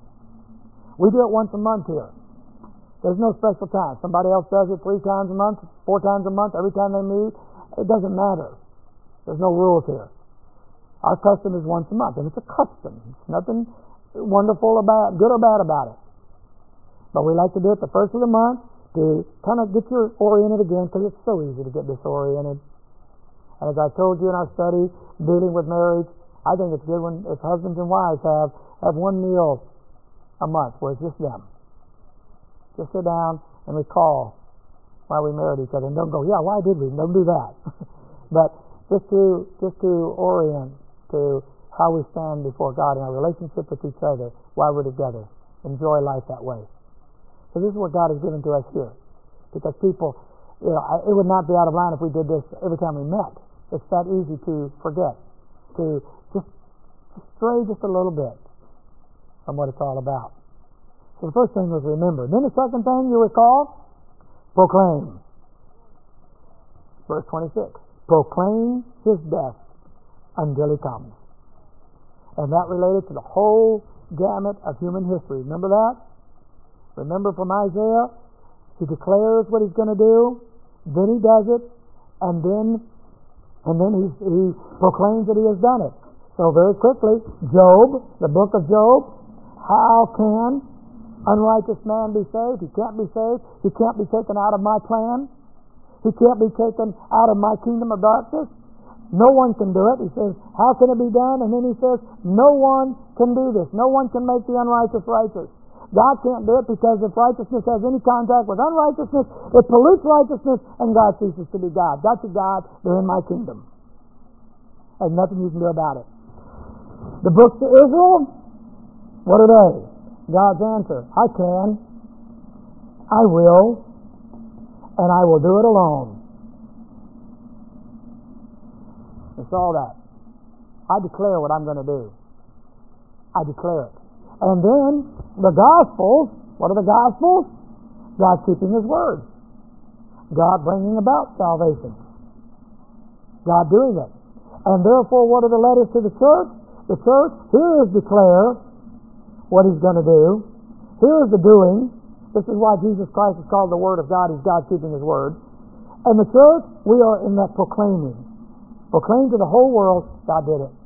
We do it once a month here. There's no special time. Somebody else does it 3 times a month, 4 times a month, every time they meet. It doesn't matter. There's no rules here. Our custom is once a month, and it's a custom. It's nothing wonderful about, good or bad about it. But we like to do it the first of the month to kind of get you oriented again, because it's so easy to get disoriented. And as I told you in our study, dealing with marriage, I think it's good when if husbands and wives have one meal a month where it's just them. Just sit down and recall why we married each other, and don't go, yeah, why did we? Don't do that. But just to orient to how we stand before God in our relationship with each other while we're together. Enjoy life that way. So this is what God has given to us here. Because people, it would not be out of line if we did this every time we met. It's that easy to forget, to just stray just a little bit from what it's all about. So the first thing was remember. Then the second thing you recall, proclaim. Verse 26. Proclaim His death until He comes. And that related to the whole gamut of human history. Remember that? Remember from Isaiah? He declares what He's going to do, then He does it, and then he proclaims that He has done it. So very quickly, Job, the book of Job, how can unrighteous man be saved? He can't be saved. He can't be taken out of my plan. He can't be taken out of my kingdom of darkness. No one can do it. He says, how can it be done? And then he says, no one can do this. No one can make the unrighteous righteous. God can't do it because if righteousness has any contact with unrighteousness, it pollutes righteousness and God ceases to be God. God's a God. They're in my kingdom. There's nothing you can do about it. The books to Israel, what are they? God's answer, I can, I will, and I will do it alone. It's all that. I declare what I'm going to do. I declare it. And then the Gospels, what are the Gospels? God keeping His word. God bringing about salvation. God doing it. And therefore, what are the letters to the church? The church, here is declare what He's going to do. Here is the doing. This is why Jesus Christ is called the Word of God. He's God keeping His word. And the church, we are in that proclaiming. Proclaim to the whole world, God did it.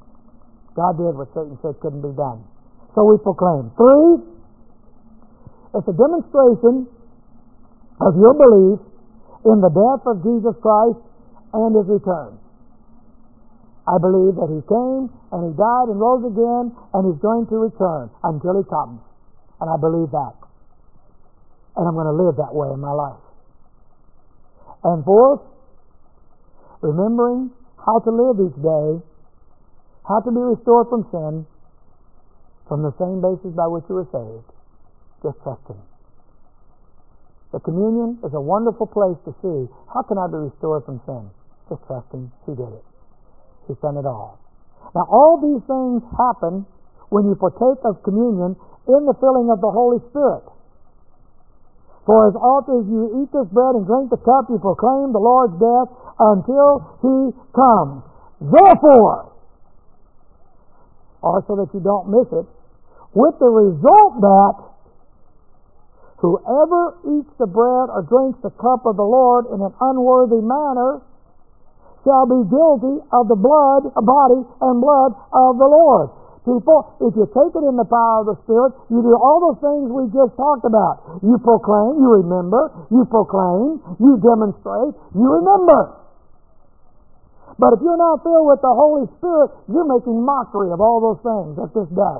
God did what Satan said couldn't be done. So we proclaim. 3, It's a demonstration of your belief in the death of Jesus Christ and His return. I believe that He came and He died and rose again, and He's going to return until He comes. And I believe that. And I'm going to live that way in my life. And fourth, remembering how to live each day, how to be restored from sin, from the same basis by which you were saved. Just trusting. The communion is a wonderful place to see, how can I be restored from sin? Just trusting He did it. He's done it all. Now all these things happen when you partake of communion in the filling of the Holy Spirit. For as often as you eat this bread and drink the cup, you proclaim the Lord's death until He comes. Therefore, also that you don't miss it, with the result that whoever eats the bread or drinks the cup of the Lord in an unworthy manner shall be guilty of the body and blood of the Lord. People, if you take it in the power of the Spirit, you do all those things we just talked about. You proclaim, you remember, you proclaim, you demonstrate, you remember. But if you're not filled with the Holy Spirit, you're making mockery of all those things that this does.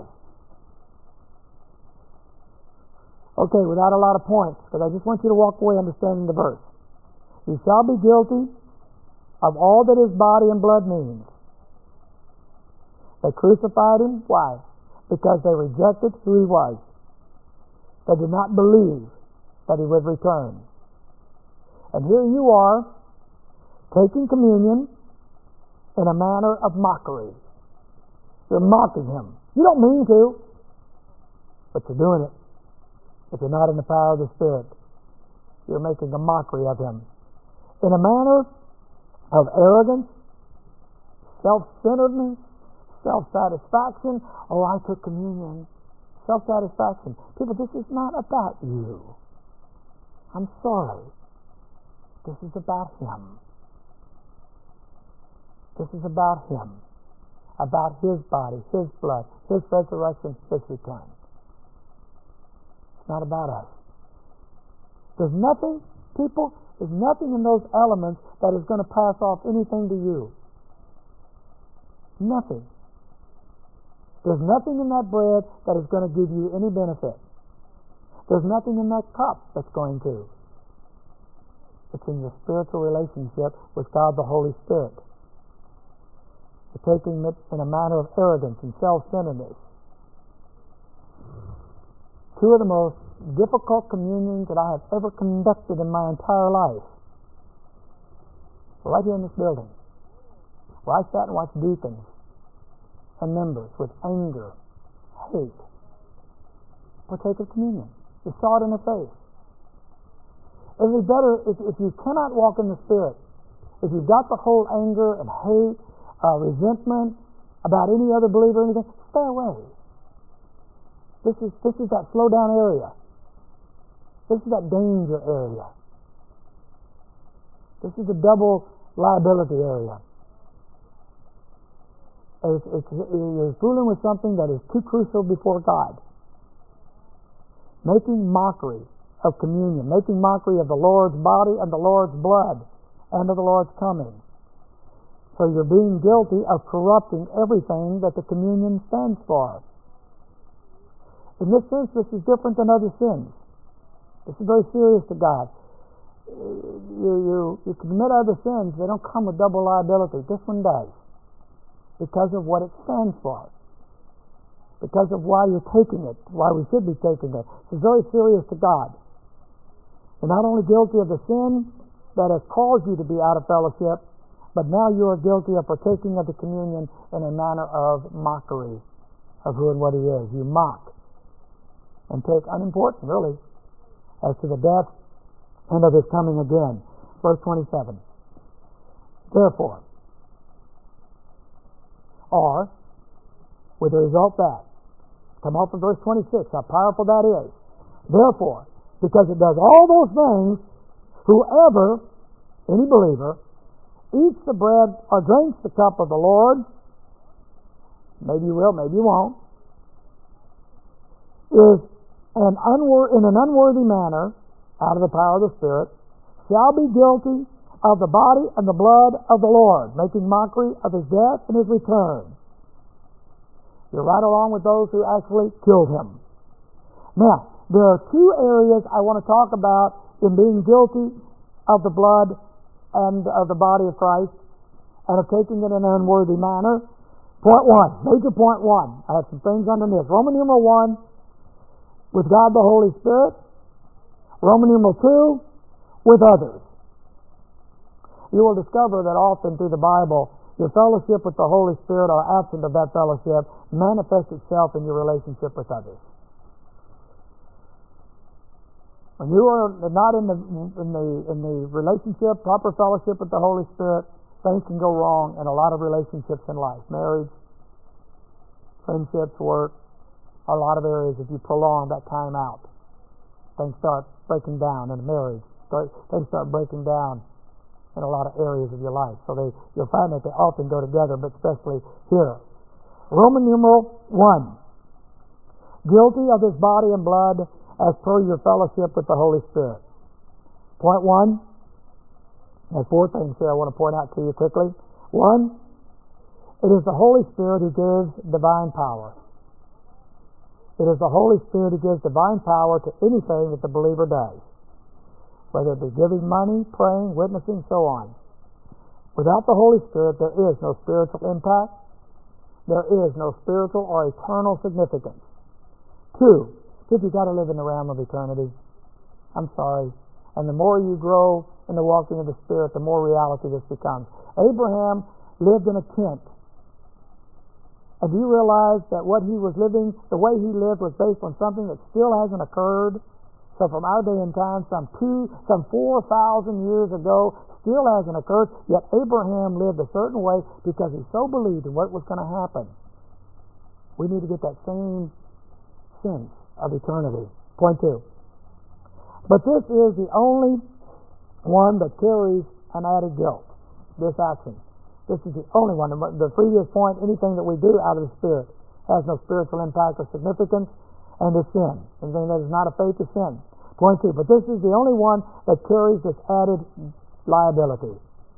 Okay, without a lot of points, because I just want you to walk away understanding the verse. You shall be guilty of all that His body and blood means. They crucified Him. Why? Because they rejected who He was. They did not believe that He would return. And here you are, taking communion in a manner of mockery. You're mocking Him. You don't mean to, but you're doing it. If you're not in the power of the Spirit, you're making a mockery of Him. In a manner of arrogance, self-centeredness, self-satisfaction. Oh, I took communion. Self-satisfaction. People, this is not about you. I'm sorry. This is about Him. This is about Him. About His body, His blood, His resurrection, His return. It's not about us. There's nothing, people, there's nothing in those elements that is going to pass off anything to you. Nothing. There's nothing in that bread that is going to give you any benefit. There's nothing in that cup that's going to. It's in your spiritual relationship with God the Holy Spirit. You're taking it in a manner of arrogance and self-centeredness. Two of the most difficult communions that I have ever conducted in my entire life were right here in this building, where I sat and watched deacons and members with anger, hate, partake of communion. You saw it in the face. It would be better if you cannot walk in the Spirit, if you've got the whole anger and hate, resentment about any other believer or anything, stay away. This is that slow down area. This is that danger area. This is the double liability area. You're fooling with something that is too crucial before God. Making mockery of communion, making mockery of the Lord's body and the Lord's blood and of the Lord's coming. So you're being guilty of corrupting everything that the communion stands for. In this sense, this is different than other sins. This is very serious to God. You commit other sins, they don't come with double liability. This one does. Because of what it stands for. Because of why you're taking it, why we should be taking it. It's very serious to God. You're not only guilty of the sin that has caused you to be out of fellowship, but now you are guilty of partaking of the communion in a manner of mockery of who and what He is. You mock and take unimportant, really, as to the death and of His coming again. Verse 27. Therefore, or, with the result that, come off of verse 26, how powerful that is. Therefore, because it does all those things, whoever, any believer, eats the bread or drinks the cup of the Lord, maybe you will, maybe you won't, is in an unworthy manner, out of the power of the Spirit, shall be guilty of the body and the blood of the Lord, making mockery of his death and his return. You're right along with those who actually killed him. Now, there are two areas I want to talk about in being guilty of the blood and of the body of Christ and of taking it in an unworthy manner. Point one, major point one. I have some things underneath. Roman numeral 1, with God the Holy Spirit. Roman numeral 2, with others. You will discover that often through the Bible, your fellowship with the Holy Spirit or absence of that fellowship manifests itself in your relationship with others. When you are not in the relationship, proper fellowship with the Holy Spirit, things can go wrong in a lot of relationships in life. Marriage, friendships, work, a lot of areas. If you prolong that time out, things start breaking down in a marriage. Things start breaking down in a lot of areas of your life. So you'll find that they often go together, but especially here. Roman numeral 1. Guilty of his body and blood as per your fellowship with the Holy Spirit. Point 1. There's 4 things here I want to point out to you quickly. 1. It is the Holy Spirit who gives divine power. It is the Holy Spirit who gives divine power to anything that the believer does, whether it be giving money, praying, witnessing, so on. Without the Holy Spirit, there is no spiritual impact. There is no spiritual or eternal significance. 2. If you've got to live in the realm of eternity, I'm sorry. And the more you grow in the walking of the Spirit, the more reality this becomes. Abraham lived in a tent. And do you realize that what he was living, the way he lived, was based on something that still hasn't occurred? So from our day and time, some 4,000 years ago, still hasn't occurred. Yet Abraham lived a certain way because he so believed in what was going to happen. We need to get that same sense of eternity. Point 2. But this is the only one that carries an added guilt. This action. This is the only one. The previous point, anything that we do out of the Spirit has no spiritual impact or significance, and is sin. Anything that is not of faith is sin. Point 2. But this is the only one that carries this added liability.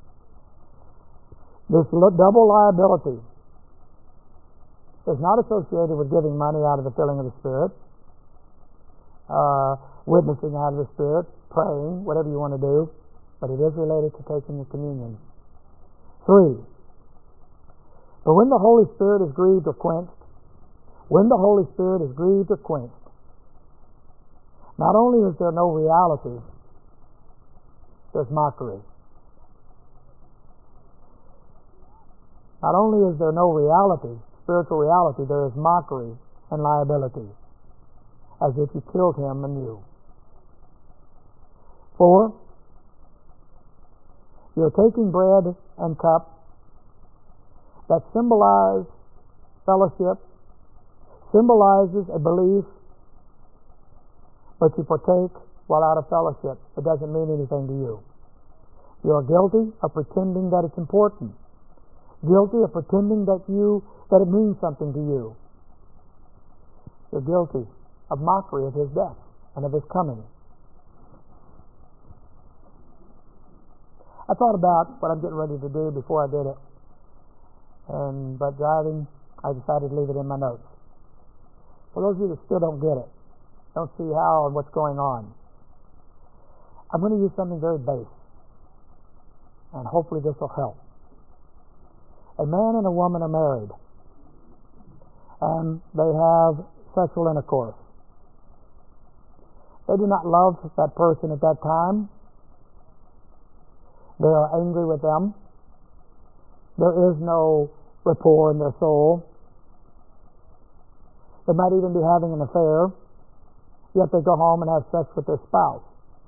This double liability is not associated with giving money out of the filling of the Spirit, witnessing out of the Spirit, praying, whatever you want to do, but it is related to taking the communion. 3. But when the Holy Spirit is grieved or quenched, not only is there no reality, there's mockery. Not only is there no reality, spiritual reality, there is mockery and liability, as if you killed him anew. 4. You're taking bread and cup that symbolize fellowship, symbolizes a belief, but you partake while out of fellowship. It doesn't mean anything to you. You're guilty of pretending that it's important, guilty of pretending that it means something to you. You're guilty of mockery of his death and of his coming. I thought about what I'm getting ready to do before I did it, but driving, I decided to leave it in my notes. For those of you that still don't get it, don't see how and what's going on, I'm going to use something very base, and hopefully this will help. A man and a woman are married, and they have sexual intercourse. They do not love that person at that time. They are angry with them. There is no rapport in their soul. They might even be having an affair, yet they go home and have sex with their spouse.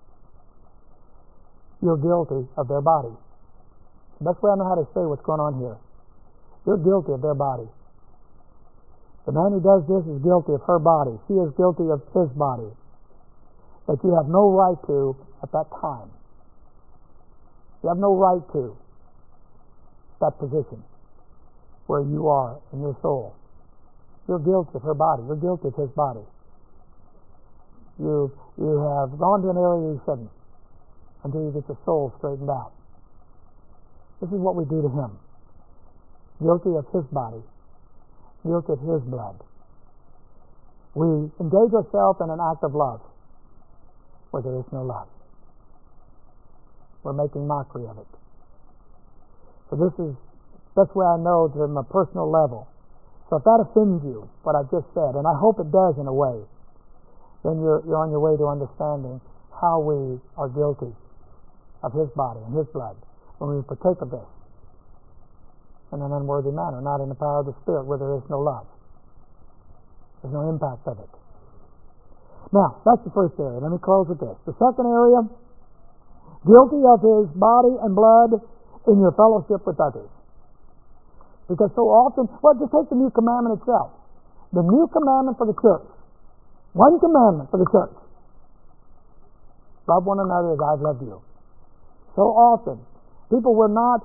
You're guilty of their body. The best way I know how to say what's going on here. You're guilty of their body. The man who does this is guilty of her body. She is guilty of his body, that you have no right to at that time. You have no right to that position where you are in your soul. You're guilty of her body. You're guilty of his body. You have gone to an area you shouldn't until you get your soul straightened out. This is what we do to him. Guilty of his body, guilty of his blood. We engage ourselves in an act of love where there is no love. We're making mockery of it. So this is the best way I know from a personal level. So if that offends you, what I've just said, and I hope it does in a way, then you're on your way to understanding how we are guilty of his body and his blood when we partake of this in an unworthy manner, not in the power of the Spirit where there is no love. There's no impact of it. Now, that's the first area. Let me close with this. The second area, guilty of his body and blood in your fellowship with others. Because so often, well, just take the new commandment itself. The new commandment for the church. One commandment for the church. Love one another as I've loved you. So often, people, we're not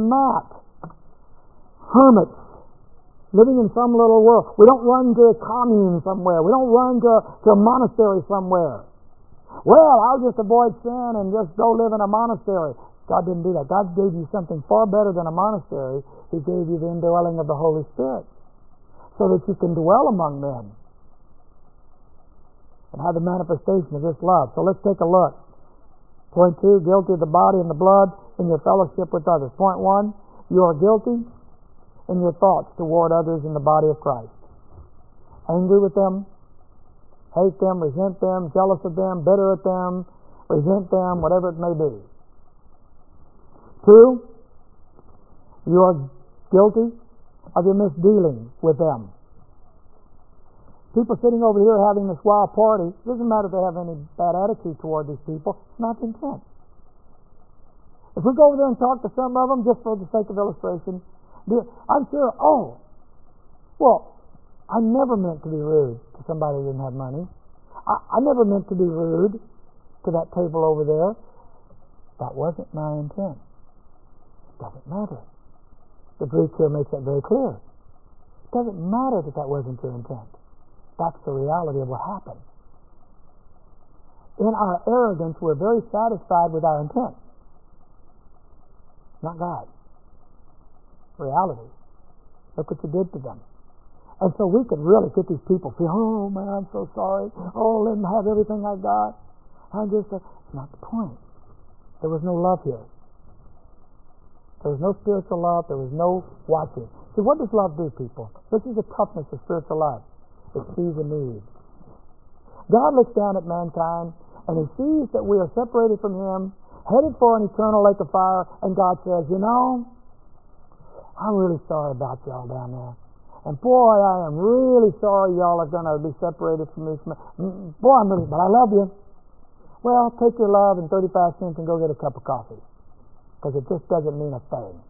hermits living in some little world. We don't run to a commune somewhere. We don't run to a monastery somewhere. Well, I'll just avoid sin and just go live in a monastery. God didn't do that. God gave you something far better than a monastery. He gave you the indwelling of the Holy Spirit so that you can dwell among men and have the manifestation of this love. So let's take a look. Point 2, guilty of the body and the blood in your fellowship with others. Point 1, you are guilty in your thoughts toward others in the body of Christ. Angry with them, hate them, resent them, jealous of them, bitter at them, resent them, whatever it may be. 2, you are guilty of your misdealing with them. People sitting over here having this wild party, it doesn't matter if they have any bad attitude toward these people, it's not the intent. If we go over there and talk to some of them, just for the sake of illustration, I'm sure, I never meant to be rude to somebody who didn't have money. I never meant to be rude to that table over there. That wasn't my intent. It doesn't matter. The Greek here makes that very clear. It doesn't matter that wasn't your intent. That's the reality of what happened. In our arrogance, we're very satisfied with our intent. Not God. Reality. Look what you did to them. And so we could really get these people feel, oh man, I'm so sorry. Oh, let them have everything I got. It's not the point. There was no love here. There was no spiritual love. There was no watching. See, what does love do, people? This is the toughness of spiritual love. It sees a need. God looks down at mankind and he sees that we are separated from him, headed for an eternal lake of fire, and God says, I'm really sorry about y'all down there. And boy, I am really sorry y'all are going to be separated from me. But I love you. Well, take your love and 35 cents and go get a cup of coffee. Because it just doesn't mean a thing.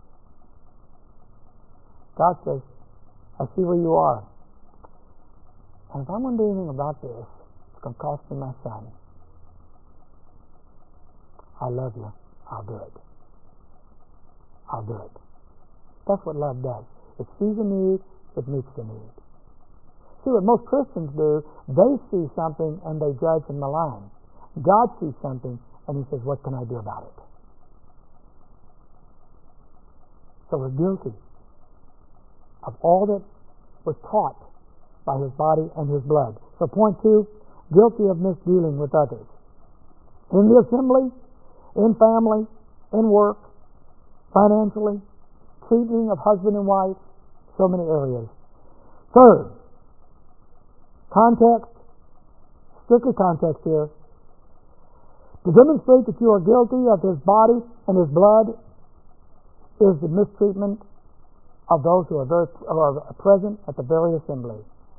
God says, I see where you are. And if I'm going to do anything about this, it's going to cost me my son. I love you. I'll do it. I'll do it. That's what love does. It sees a need, it meets the need. See, what most Christians do, they see something and they judge and malign. God sees something and he says, what can I do about it? So we're guilty of all that was taught by his body and his blood. So point 2, guilty of misdealing with others. In the assembly, in family, in work, financially, treating of husband and wife, so many areas. Third, context, strictly context here. To demonstrate that you are guilty of his body and his blood is the mistreatment of those who are present at the very assembly.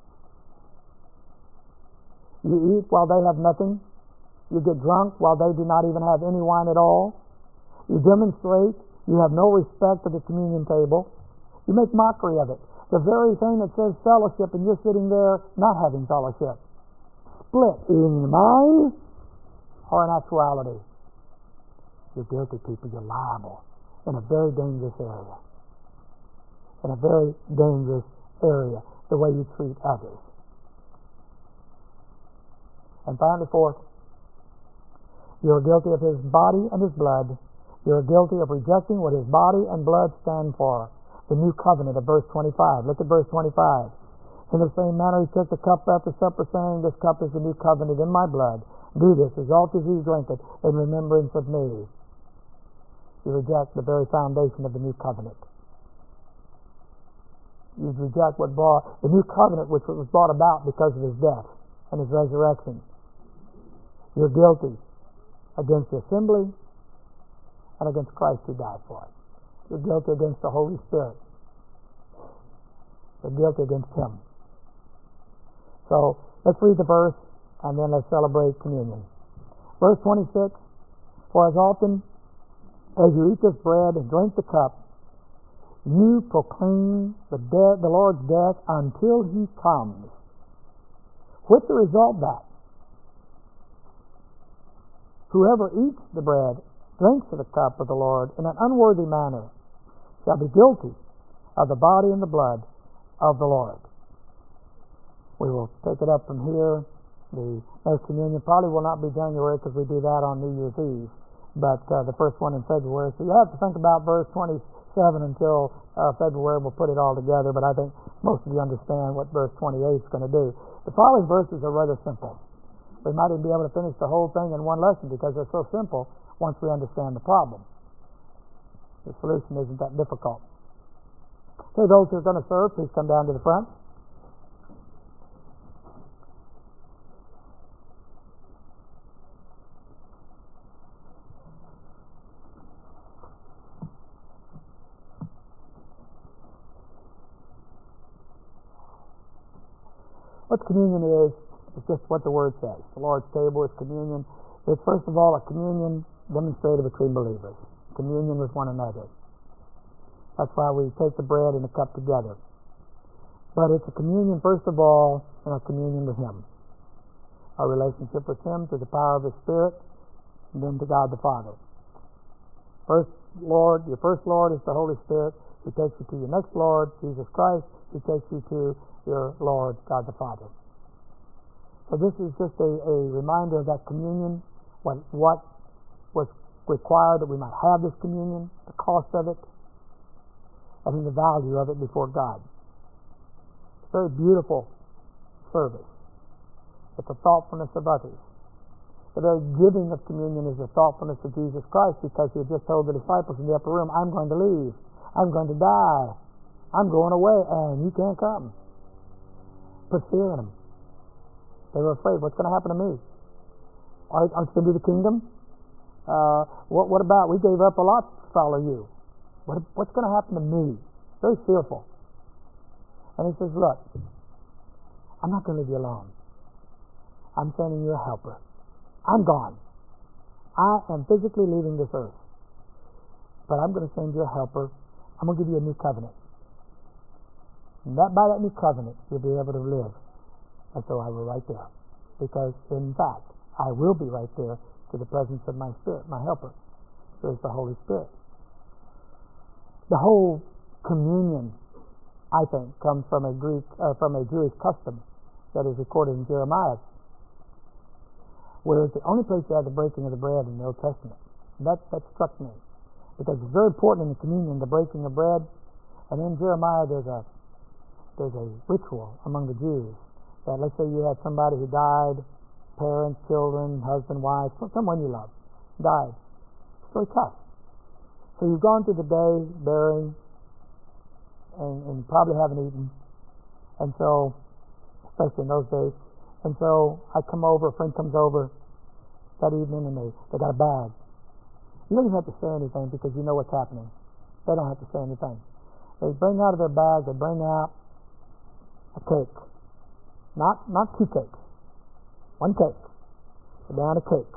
You eat while they have nothing. You get drunk while they do not even have any wine at all. You demonstrate you have no respect for the communion table. You make mockery of it. The very thing that says fellowship, and you're sitting there not having fellowship. Split, either in your mind or in actuality. You're guilty, people. You're liable in a very dangerous area. In a very dangerous area, the way you treat others. And finally, fourth, you are guilty of his body and his blood. You are guilty of rejecting what his body and blood stand for. The new covenant of verse 25. Look at verse 25. In the same manner he took the cup after supper, saying, This cup is the new covenant in my blood. Do this as oft as you drink it in remembrance of me. You reject the very foundation of the new covenant. You reject what brought the new covenant, which was brought about because of his death and his resurrection. You're guilty against the assembly and against Christ who died for it. You're guilty against the Holy Spirit. You're guilty against him. So let's read the verse and then let's celebrate communion. Verse 26, For as often as you eat this bread and drink the cup, you proclaim the Lord's death until he comes. What's the result of that? Whoever eats the bread, drinks of the cup of the Lord in an unworthy manner, shall be guilty of the body and the blood of the Lord. We will take it up from here. The next communion probably will not be January because we do that on New Year's Eve, but the first one in February. So you have to think about verse 27 until February. We'll put it all together, but I think most of you understand what verse 28 is going to do. The following verses are rather simple. We might even be able to finish the whole thing in one lesson because they're so simple once we understand the problem. The solution isn't that difficult. Okay, those who are going to serve, please come down to the front. What communion is just what the word says. The Lord's table is communion. It's first of all a communion demonstrated between believers. Communion with one another. That's why we take the bread and the cup together. But it's a communion first of all and a communion with him. Our relationship with him through the power of his Spirit and then to God the Father. First Lord, your first Lord is the Holy Spirit. He takes you to your next Lord, Jesus Christ. He takes you to your Lord, God the Father. So this is just a reminder of that communion, what was required that we might have this communion, the cost of it, and the value of it before God. It's a very beautiful service. It's a thoughtfulness of others. The very giving of communion is the thoughtfulness of Jesus Christ, because he had just told the disciples in the upper room, I'm going to leave. I'm going to die. I'm going away, and you can't come. Put fear in them. They were afraid. What's going to happen to me? Aren't you going to do the kingdom? What about, we gave up a lot to follow you. What's going to happen to me? Very fearful. And he says, look, I'm not going to leave you alone. I'm sending you a helper. I'm gone. I am physically leaving this earth. But I'm going to send you a helper. I'm going to give you a new covenant. And by that new covenant, you'll be able to live as though I were right there. Because, in fact, I will be right there to the presence of my Spirit, my helper, who is the Holy Spirit. The whole communion, I think, comes from a Jewish custom that is recorded in Jeremiah, where it's the only place you have the breaking of the bread in the Old Testament. That struck me, because it's very important in the communion, the breaking of bread. And in Jeremiah, there's a ritual among the Jews that, let's say you had somebody who died, parents, children, husband, wife, someone you love, died. It's very tough. So you've gone through the day burying and probably haven't eaten. And so, especially in those days. And so I come over, a friend comes over that evening, and they got a bag. You don't even have to say anything because you know what's happening. They don't have to say anything. They bring out of their bag, they bring out a cake. Not two cakes. One cake. Put down a cake.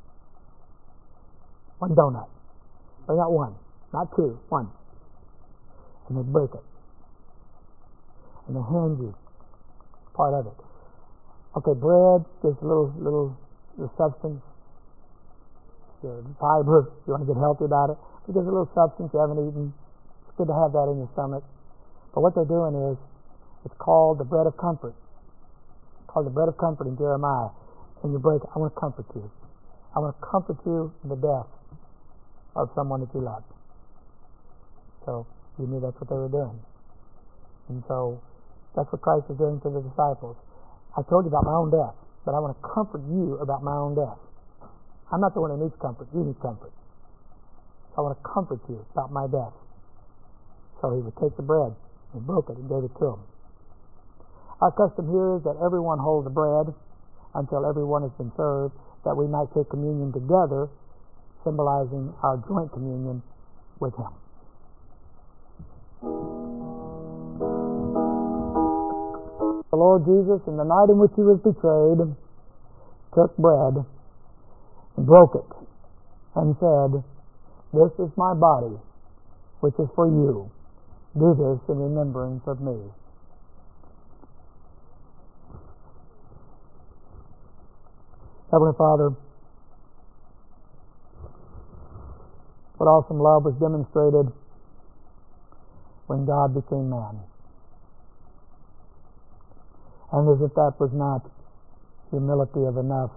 One donut. Bring out one. Not two. One. And they break it. And they hand you part of it. Okay, bread, there's a little substance. The fiber, if you want to get healthy about it. But there's a little substance you haven't eaten. It's good to have that in your stomach. But what they're doing is, it's called the bread of comfort. It's called the bread of comfort in Jeremiah. and you break it, I want to comfort you. I want to comfort you in the death of someone that you love. So you knew that's what they were doing. And so that's what Christ was doing to the disciples. I told you about my own death, but I want to comfort you about my own death. I'm not the one who needs comfort. You need comfort. So I want to comfort you about my death. So he would take the bread, he broke it, and gave it to them. Our custom here is that everyone holds the bread until everyone has been served, that we might take communion together, symbolizing our joint communion with him. The Lord Jesus, in the night in which he was betrayed, took bread and broke it and said, "This is my body, which is for you. Do this in remembrance of me." Heavenly Father, what awesome love was demonstrated when God became man. And as if that was not humility of enough,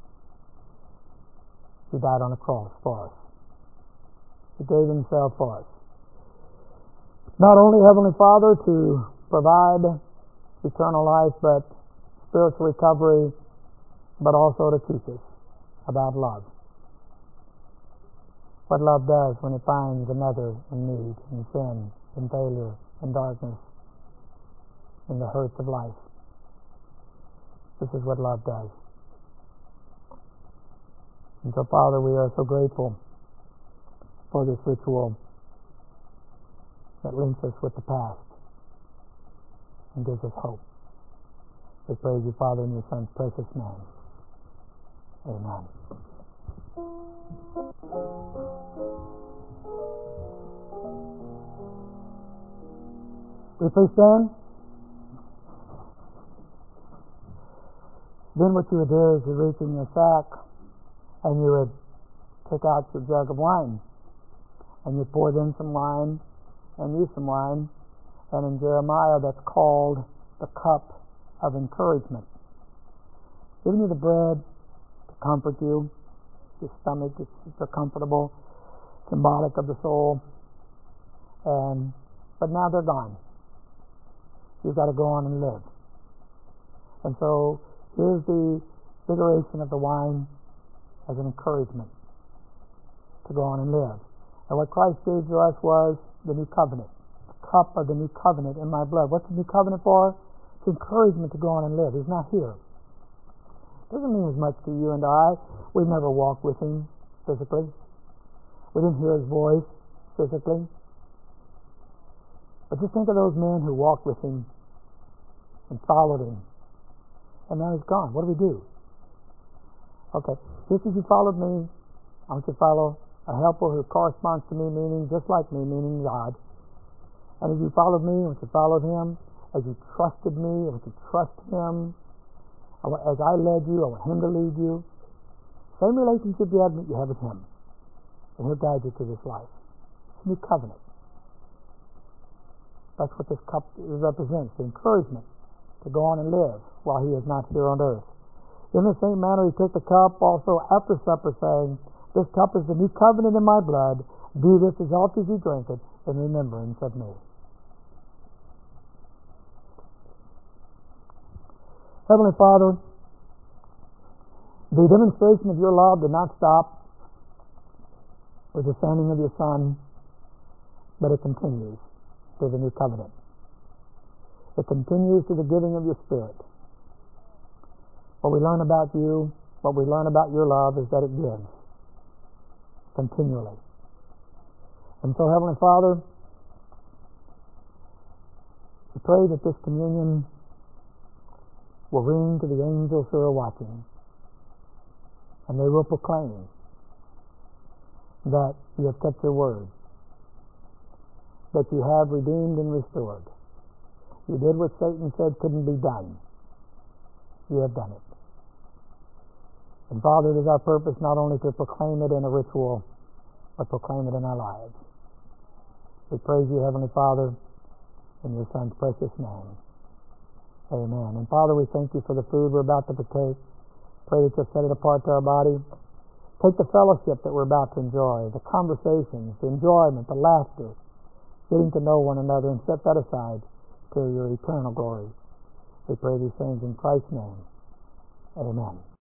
he died on a cross for us. He gave himself for us. Not only, Heavenly Father, to provide eternal life, but spiritual recovery, but also to teach us about love. What love does when it finds another in need, in sin, in failure, in darkness, in the hurts of life. This is what love does. And so, Father, we are so grateful for this ritual that links us with the past and gives us hope. We praise you, Father, in your Son's precious name. Amen. We please stand. Then what you would do is you reach in your sack and you would take out your jug of wine and you pour in some wine and use some wine, and in Jeremiah that's called the cup of encouragement. Giving you the bread to comfort you, your stomach is so comfortable, symbolic of the soul, but now they're gone. You've got to go on and live. And so here's the invigoration of the wine as an encouragement to go on and live. And what Christ gave to us was the new covenant, the cup of the new covenant in my blood. What's the new covenant for? It's encouragement to go on and live. He's not here. Doesn't mean as much to you and I. We've never walked with him physically. We didn't hear his voice physically. But just think of those men who walked with him and followed him. And now he's gone. What do we do? Okay, just as you followed me, I want you to follow a helper who corresponds to me, meaning just like me, meaning God. And as you followed me, I want you to follow him. As you trusted me, I want you to trust him. As I led you, I want him to lead you. Same relationship you have with him. And he'll guide you to this life. It's a new covenant. That's what this cup represents, the encouragement to go on and live while he is not here on earth. In the same manner, he took the cup also after supper, saying, "This cup is the new covenant in my blood. Do this as often as you drink it in remembrance of me." Heavenly Father, the demonstration of your love did not stop with the sending of your Son, but it continues to the new covenant. It continues to the giving of your Spirit. What we learn about you, what we learn about your love is that it gives continually. And so, Heavenly Father, we pray that this communion will ring to the angels who are watching, and they will proclaim that you have kept your word, that you have redeemed and restored. You did what Satan said couldn't be done. You have done it. And Father, it is our purpose not only to proclaim it in a ritual, but proclaim it in our lives. We praise you, Heavenly Father, in your Son's precious name. Amen. And Father, we thank you for the food we're about to partake. Pray that you'll set it apart to our body. Take the fellowship that we're about to enjoy, the conversations, the enjoyment, the laughter, getting to know one another, and set that aside to your eternal glory. We pray these things in Christ's name. Amen.